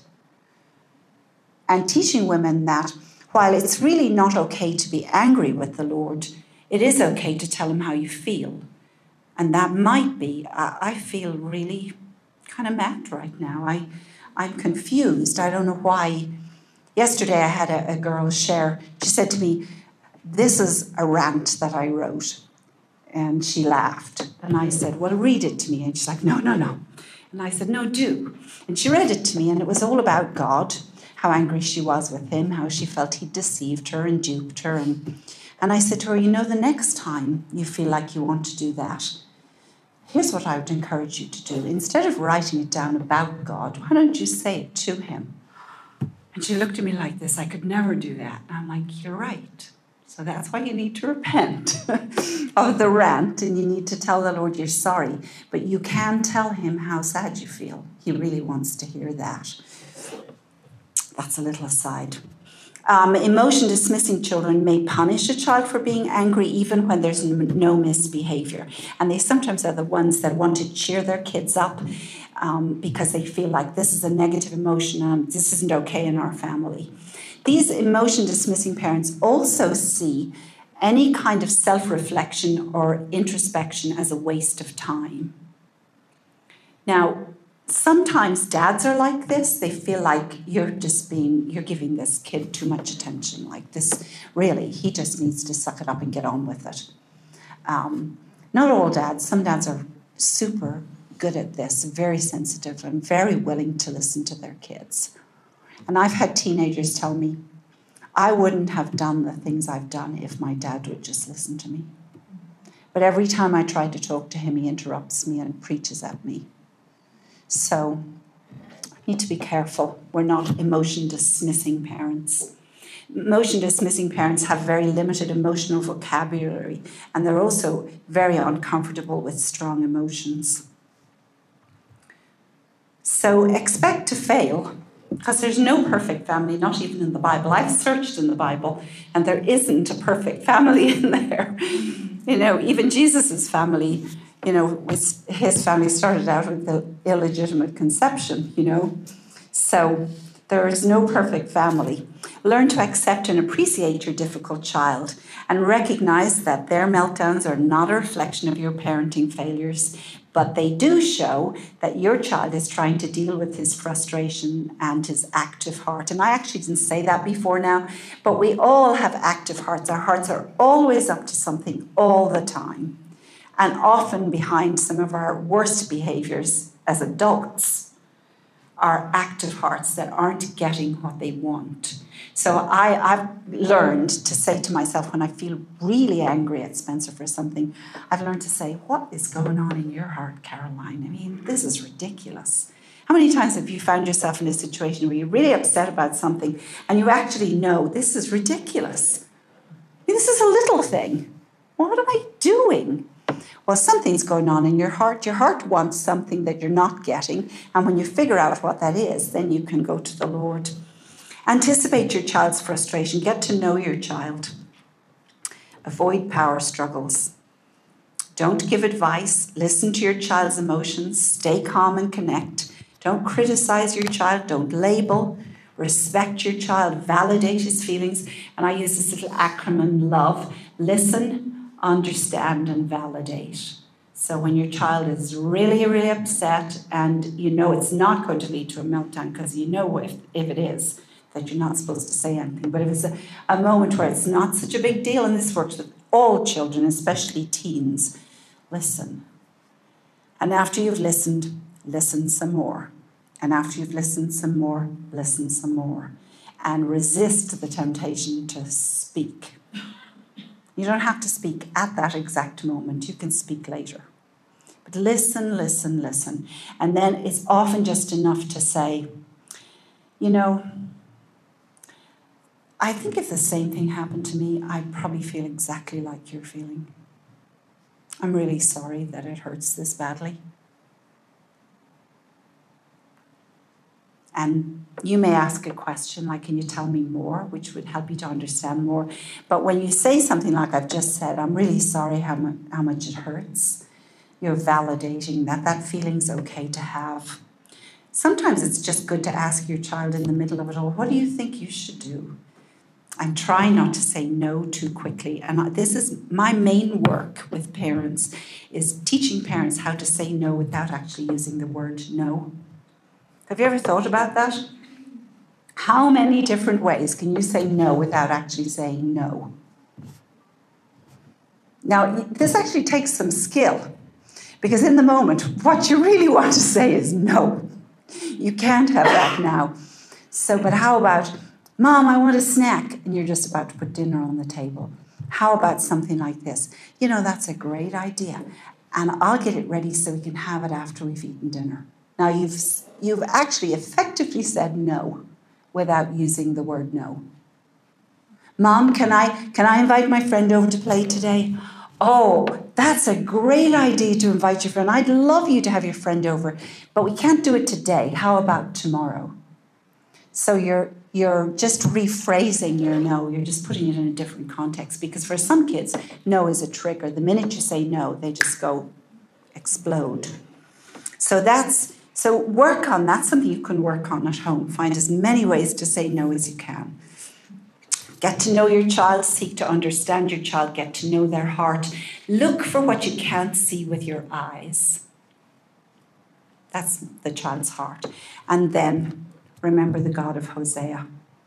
And teaching women that while it's really not okay to be angry with the Lord, it is okay to tell him how you feel. And that might be, I feel really kind of mad right now. I'm confused. I don't know why. Yesterday I had a girl share. She said to me, this is a rant that I wrote. And she laughed. And I said, well, read it to me. And she's like, no. And I said, no, do. And she read it to me. And it was all about God, how angry she was with him, how she felt he deceived her and duped her. And I said to her, the next time you feel like you want to do that, here's what I would encourage you to do. Instead of writing it down about God, why don't you say it to him? And she looked at me like this. I could never do that. And I'm like, you're right. So that's why you need to repent of the rant and you need to tell the Lord you're sorry. But you can tell him how sad you feel. He really wants to hear that. That's a little aside. Emotion dismissing children may punish a child for being angry even when there's no misbehavior. And they sometimes are the ones that want to cheer their kids up because they feel like this is a negative emotion and this isn't okay in our family. These emotion dismissing parents also see any kind of self-reflection or introspection as a waste of time. Now, sometimes dads are like this. They feel like you're giving this kid too much attention. Like this, really, he just needs to suck it up and get on with it. Not all dads. Some dads are super good at this, very sensitive and very willing to listen to their kids. And I've had teenagers tell me, I wouldn't have done the things I've done if my dad would just listen to me. But every time I try to talk to him, he interrupts me and preaches at me. So I need to be careful. We're not emotion-dismissing parents. Emotion-dismissing parents have very limited emotional vocabulary, and they're also very uncomfortable with strong emotions. So expect to fail, because there's no perfect family, not even in the Bible. I've searched in the Bible, and there isn't a perfect family in there. Even Jesus' family, his family started out with the illegitimate conception, So there is no perfect family. Learn to accept and appreciate your difficult child and recognize that their meltdowns are not a reflection of your parenting failures, but they do show that your child is trying to deal with his frustration and his active heart. And I actually didn't say that before now, but we all have active hearts. Our hearts are always up to something all the time. And often behind some of our worst behaviors as adults are active hearts that aren't getting what they want. So I've learned to say to myself when I feel really angry at Spencer for something, I've learned to say, what is going on in your heart, Caroline? I mean, this is ridiculous. How many times have you found yourself in a situation where you're really upset about something and you actually know this is ridiculous? This is a little thing. What am I doing? Well, something's going on in your heart. Your heart wants something that you're not getting. And when you figure out what that is, then you can go to the Lord. Anticipate your child's frustration. Get to know your child. Avoid power struggles. Don't give advice. Listen to your child's emotions. Stay calm and connect. Don't criticize your child. Don't label. Respect your child. Validate his feelings. And I use this little acronym, LOVE. Listen, understand, and validate. So when your child is really, really upset and you know it's not going to lead to a meltdown, because you know if it is, that you're not supposed to say anything. But if it's a moment where it's not such a big deal, and this works with all children, especially teens, listen. And after you've listened, listen some more. And after you've listened some more, listen some more. And resist the temptation to speak. You don't have to speak at that exact moment. You can speak later. But listen, listen, listen. And then it's often just enough to say, you know, I think if the same thing happened to me, I'd probably feel exactly like you're feeling. I'm really sorry that it hurts this badly. And you may ask a question like, can you tell me more? Which would help you to understand more. But when you say something like I've just said, I'm really sorry how much it hurts, you're validating that feeling's okay to have. Sometimes it's just good to ask your child in the middle of it all, what do you think you should do? And try not to say no too quickly. And this is my main work with parents, is teaching parents how to say no without actually using the word no. Have you ever thought about that? How many different ways can you say no without actually saying no? Now, this actually takes some skill, because in the moment, what you really want to say is no. You can't have that now. So, but how about, Mom, I want a snack, and you're just about to put dinner on the table. How about something like this? You know, that's a great idea, and I'll get it ready so we can have it after we've eaten dinner. Now, you've actually effectively said no without using the word no. Mom, can I invite my friend over to play today? Oh, that's a great idea to invite your friend. I'd love you to have your friend over, but we can't do it today. How about tomorrow? So you're just rephrasing your no. You're just putting it in a different context, because for some kids, no is a trigger. The minute you say no, they just go explode. So work on, that's something you can work on at home. Find as many ways to say no as you can. Get to know your child, seek to understand your child, get to know their heart. Look for what you can't see with your eyes. That's the child's heart. And then remember the God of Hosea.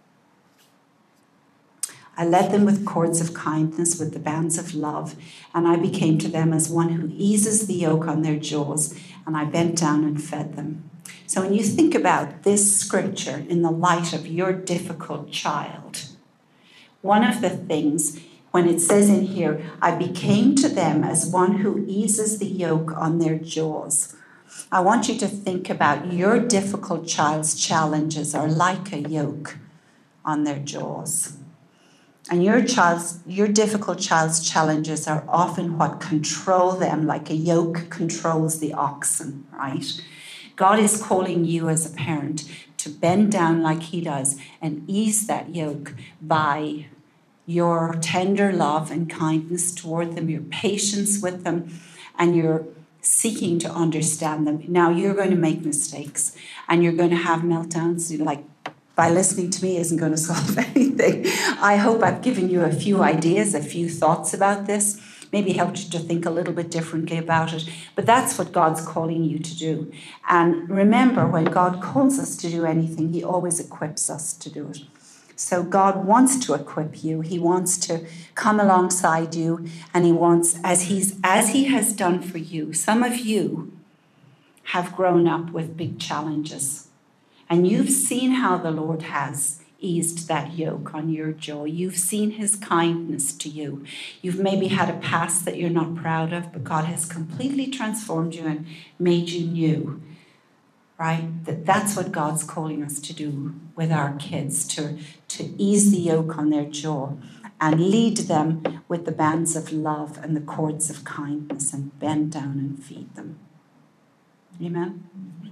I led them with cords of kindness, with the bands of love, and I became to them as one who eases the yoke on their jaws, and I bent down and fed them. So when you think about this scripture in the light of your difficult child, one of the things, when it says in here, I became to them as one who eases the yoke on their jaws, I want you to think about your difficult child's challenges are like a yoke on their jaws. And your difficult child's challenges are often what control them, like a yoke controls the oxen, right? God is calling you as a parent to bend down like he does and ease that yoke by your tender love and kindness toward them, your patience with them, and your seeking to understand them. Now, you're going to make mistakes and you're going to have meltdowns, like by listening to me isn't going to solve anything. I hope I've given you a few ideas, a few thoughts about this, maybe helped you to think a little bit differently about it. But that's what God's calling you to do. And remember, when God calls us to do anything, he always equips us to do it. So God wants to equip you. He wants to come alongside you, and he wants, as he has done for you. Some of you have grown up with big challenges. And you've seen how the Lord has eased that yoke on your jaw. You've seen his kindness to you. You've maybe had a past that you're not proud of, but God has completely transformed you and made you new, right? That's what God's calling us to do with our kids, to ease the yoke on their jaw and lead them with the bands of love and the cords of kindness and bend down and feed them. Amen?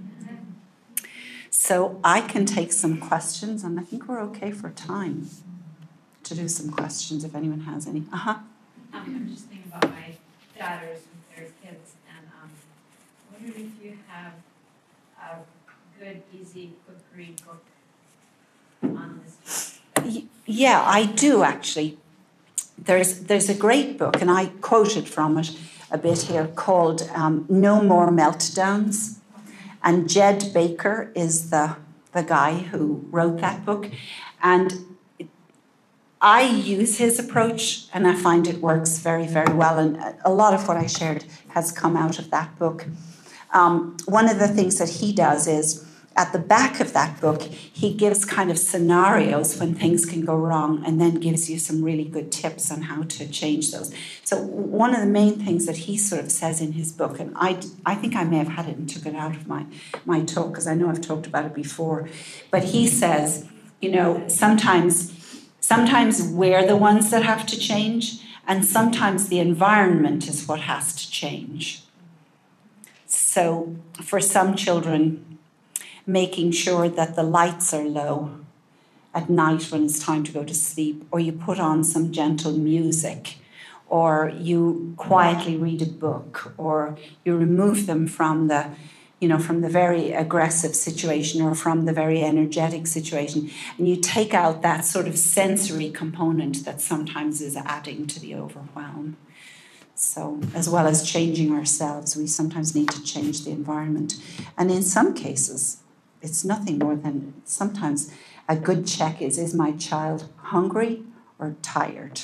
So I can take some questions, and I think we're okay for time to do some questions if anyone has any. I'm just thinking about my daughters with their kids, and wondering if you have a good, easy cookery book on this topic. Yeah, I do actually. There's a great book, and I quoted from it a bit here, called No More Meltdowns. And Jed Baker is the guy who wrote that book. And I use his approach, and I find it works very, very well. And a lot of what I shared has come out of that book. One of the things that he does is at the back of that book, he gives kind of scenarios when things can go wrong and then gives you some really good tips on how to change those. So one of the main things that he sort of says in his book, and I think I may have had it and took it out of my talk because I know I've talked about it before, but he says, sometimes we're the ones that have to change, and sometimes the environment is what has to change. So for some children, making sure that the lights are low at night when it's time to go to sleep, or you put on some gentle music, or you quietly read a book, or you remove them from the very aggressive situation or from the very energetic situation, and you take out that sort of sensory component that sometimes is adding to the overwhelm. So, as well as changing ourselves, we sometimes need to change the environment. And in some cases, it's nothing more than sometimes a good check is my child hungry or tired?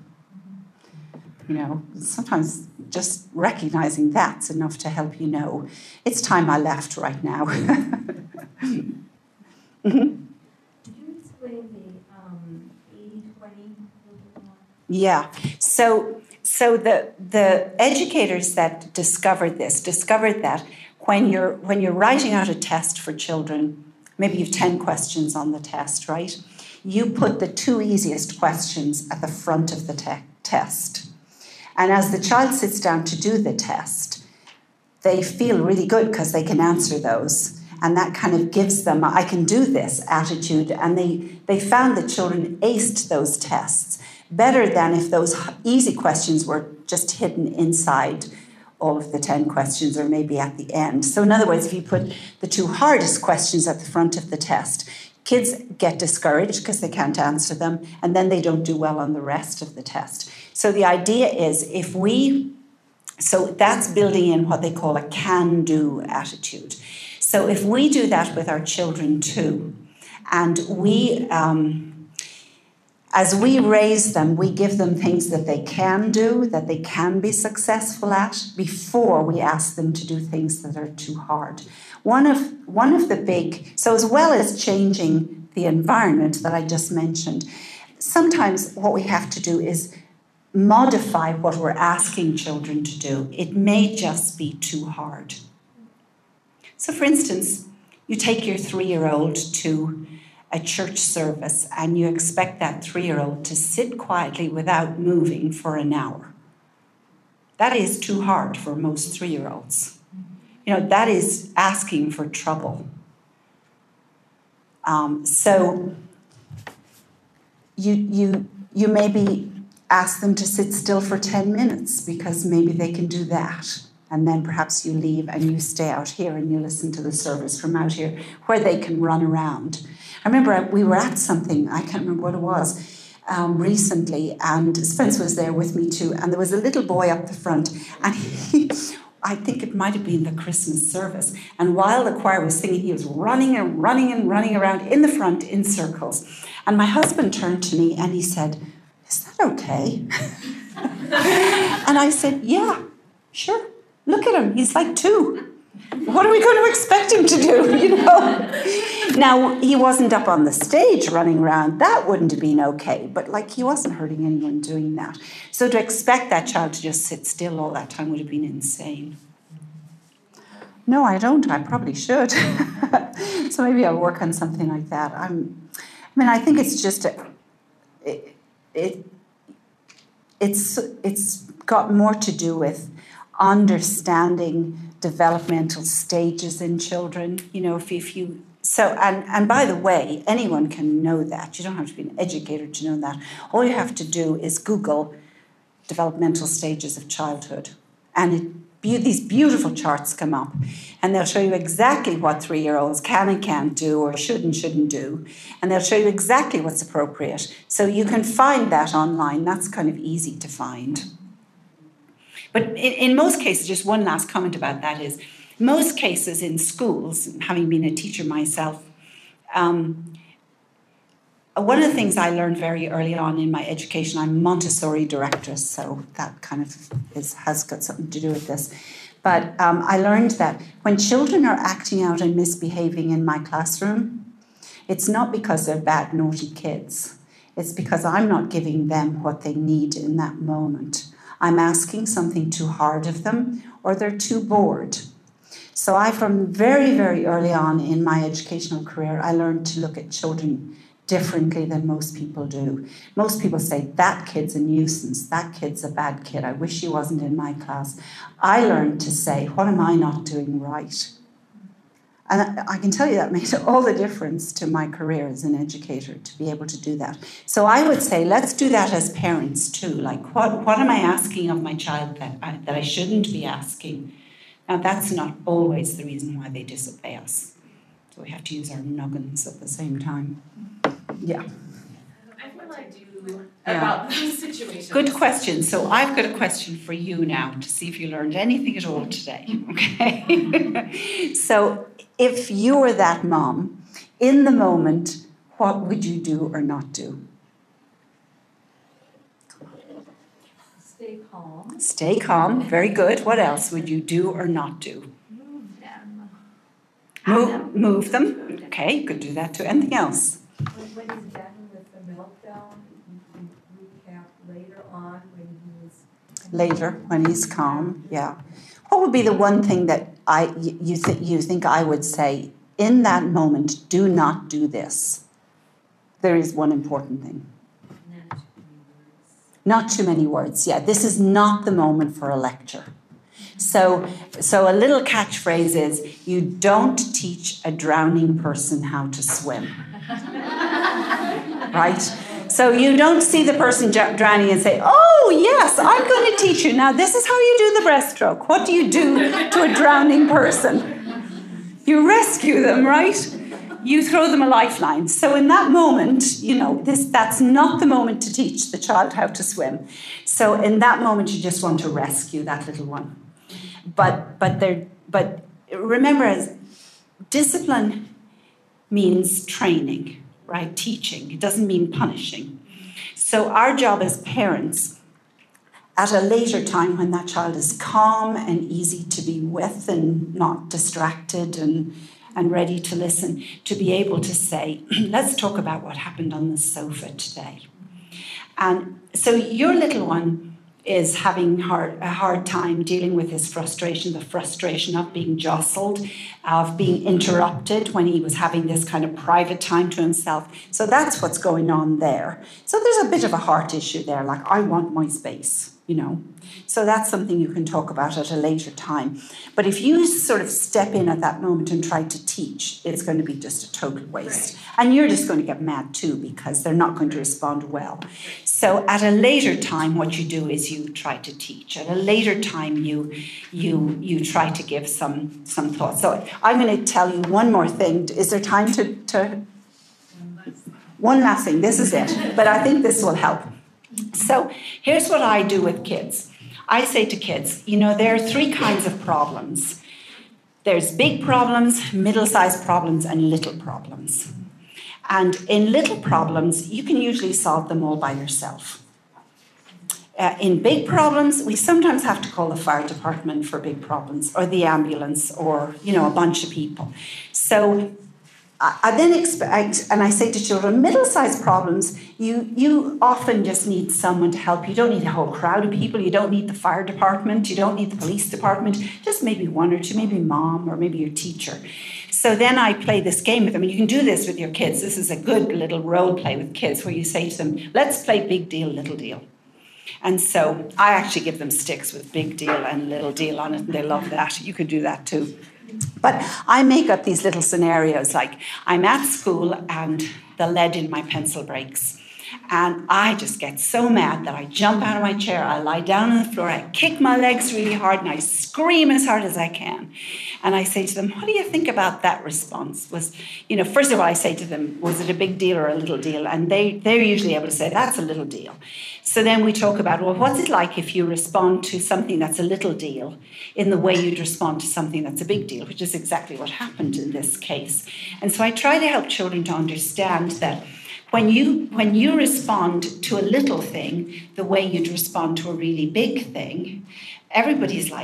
Sometimes just recognizing that's enough to help you know it's time I left right now. Mm-hmm. Could you explain the 80-20? Yeah. So the educators that discovered that when you're writing out a test for children, maybe you've 10 questions on the test, right? You put the 2 easiest questions at the front of the test. And as the child sits down to do the test, they feel really good because they can answer those. And that kind of gives them, I can do this attitude. And they found that children aced those tests better than if those easy questions were just hidden inside all of the 10 questions or maybe at the end. So in other words, if you put the 2 hardest questions at the front of the test, kids get discouraged because they can't answer them, and then they don't do well on the rest of the test. So the idea is so that's building in what they call a can-do attitude. So if we do that with our children too, and as we raise them, we give them things that they can do, that they can be successful at, before we ask them to do things that are too hard. One of the big, so as well as changing the environment that I just mentioned, sometimes what we have to do is modify what we're asking children to do. It may just be too hard. So for instance, you take your 3-year-old to a church service and you expect that 3-year-old to sit quietly without moving for an hour. That is too hard for most 3-year-olds. That is asking for trouble. So you maybe ask them to sit still for 10 minutes because maybe they can do that. And then perhaps you leave and you stay out here and you listen to the service from out here where they can run around. I remember we were at something, I can't remember what it was, recently, and Spence was there with me too, and there was a little boy up the front, and I think it might have been the Christmas service, and while the choir was singing, he was running around in the front in circles. And my husband turned to me and he said, "Is that okay?" And I said, "Yeah, sure. Look at him, he's like 2. What are we going to expect him to do, Now, he wasn't up on the stage running around. That wouldn't have been okay. But, he wasn't hurting anyone doing that. So to expect that child to just sit still all that time would have been insane. No, I don't. I probably should. So maybe I'll work on something like that. I think it's just... It's got more to do with understanding developmental stages in children. And by the way, anyone can know that. You don't have to be an educator to know that. All you have to do is Google developmental stages of childhood, and these beautiful charts come up, and they'll show you exactly what 3-year-olds can and can't do, or should and shouldn't do, and they'll show you exactly what's appropriate. So you can find that online. That's kind of easy to find. But in most cases, just one last comment about that is, most cases in schools, having been a teacher myself, one of the things I learned very early on in my education, I'm Montessori director, so that kind of has got something to do with this. But I learned that when children are acting out and misbehaving in my classroom, it's not because they're bad, naughty kids. It's because I'm not giving them what they need in that moment. I'm asking something too hard of them, or they're too bored. So from very, very early on in my educational career, I learned to look at children differently than most people do. Most people say, that kid's a nuisance, that kid's a bad kid, I wish he wasn't in my class. I learned to say, what am I not doing right? And I can tell you that made all the difference to my career as an educator, to be able to do that. So I would say, let's do that as parents too. Like, what am I asking of my child that I shouldn't be asking? Now, that's not always the reason why they disobey us. So we have to use our noggins at the same time. Yeah. I feel like do about those situations. Good question. So I've got a question for you now to see if you learned anything at all today. Okay. So if you were that mom, in the moment, what would you do or not do? Stay calm. Stay calm. Very good. What else would you do or not do? Move them. Move them. Okay, you could do that too. Anything else? When he's done with the meltdown, you recap later on when he's calm. Yeah. What would be the one thing that you think I would say in that moment? Do not do this. There is one important thing. Not too many words. Yeah, this is not the moment for a lecture. So a little catchphrase is, you don't teach a drowning person how to swim. Right? So you don't see the person drowning and say, oh, yes, I'm going to teach you. Now, this is how you do the breaststroke. What do you do to a drowning person? You rescue them, right? You throw them a lifeline. So in that moment, that's not the moment to teach the child how to swim. So in that moment, you just want to rescue that little one. But remember, as discipline means training, right? Teaching. It doesn't mean punishing. So our job as parents, at a later time when that child is calm and easy to be with and not distracted and ready to listen, to be able to say, let's talk about what happened on the sofa today. And so your little one is having a hard time dealing with his frustration, the frustration of being jostled, of being interrupted when he was having this kind of private time to himself. So that's what's going on there. So there's a bit of a heart issue there, like, I want my space. So that's something you can talk about at a later time. But if you sort of step in at that moment and try to teach, it's going to be just a total waste. Right. And you're just going to get mad too, because they're not going to respond well. So at a later time, what you do is you try to teach. At a later time, you try to give some thought. So I'm going to tell you one more thing. Is there time to... One last thing. This is it. But I think this will help. So here's what I do with kids. I say to kids, there are three kinds of problems. There's big problems, middle-sized problems, and little problems. And in little problems, you can usually solve them all by yourself. In big problems, we sometimes have to call the fire department for big problems, or the ambulance, or, a bunch of people. So I then expect, and I say to children, middle-sized problems, you often just need someone to help. You don't need a whole crowd of people. You don't need the fire department. You don't need the police department. Just maybe one or two, maybe mom or maybe your teacher. So then I play this game with them. And you can do this with your kids. This is a good little role play with kids where you say to them, let's play big deal, little deal. And so I actually give them sticks with big deal and little deal on it, and they love that. You could do that too. But I make up these little scenarios, like I'm at school and the lead in my pencil breaks. And I just get so mad that I jump out of my chair, I lie down on the floor, I kick my legs really hard, and I scream as hard as I can. And I say to them, what do you think about that response? First of all, I say to them, was it a big deal or a little deal? And they're usually able to say, that's a little deal. So then we talk about, well, what's it like if you respond to something that's a little deal in the way you'd respond to something that's a big deal, which is exactly what happened in this case. And so I try to help children to understand that when you respond to a little thing the way you'd respond to a really big thing, everybody's like,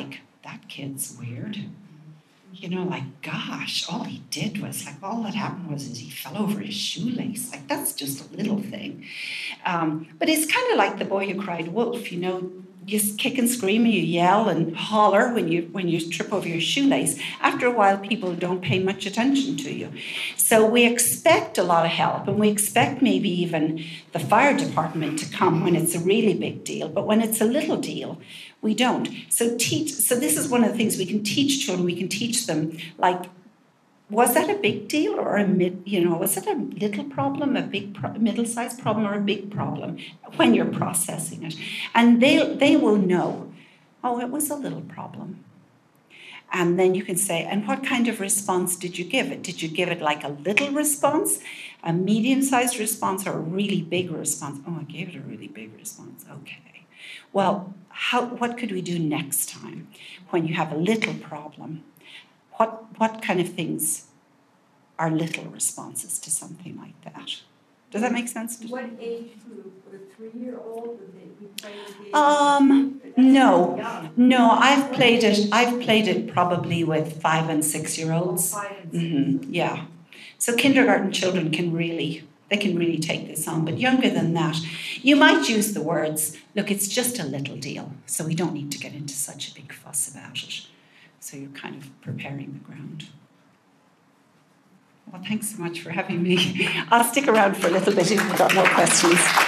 that kid's weird. You know, like, gosh, all he did was, like, all that happened was he fell over his shoelace. Like, that's just a little thing. But it's kind of like the boy who cried wolf, you know. You kick and scream and you yell and holler when you trip over your shoelace. After a while, people don't pay much attention to you. So we expect a lot of help, and we expect maybe even the fire department to come when it's a really big deal. But when it's a little deal, we don't. So this is one of the things we can teach children. We can teach them, like, was that a big deal or was it a little problem, a big middle-sized problem, or a big problem when you're processing it? And they will know, oh, it was a little problem. And then you can say, and what kind of response did you give it? Did you give it like a little response, a medium-sized response, or a really big response? Oh, I gave it a really big response. Okay. Well, what could we do next time when you have a little problem? What kind of things are little responses to something like that? Does that make sense? What age group? A 3-year-old? Would they be playing the game? No. I've played it probably with 5 and 6-year-olds. 5 and 6. Mm-hmm, yeah. So kindergarten children can really take this on, but younger than that, you might use the words, look, it's just a little deal, so we don't need to get into such a big fuss about it. So you're kind of preparing the ground. Well, thanks so much for having me. I'll stick around for a little bit if you've got more questions.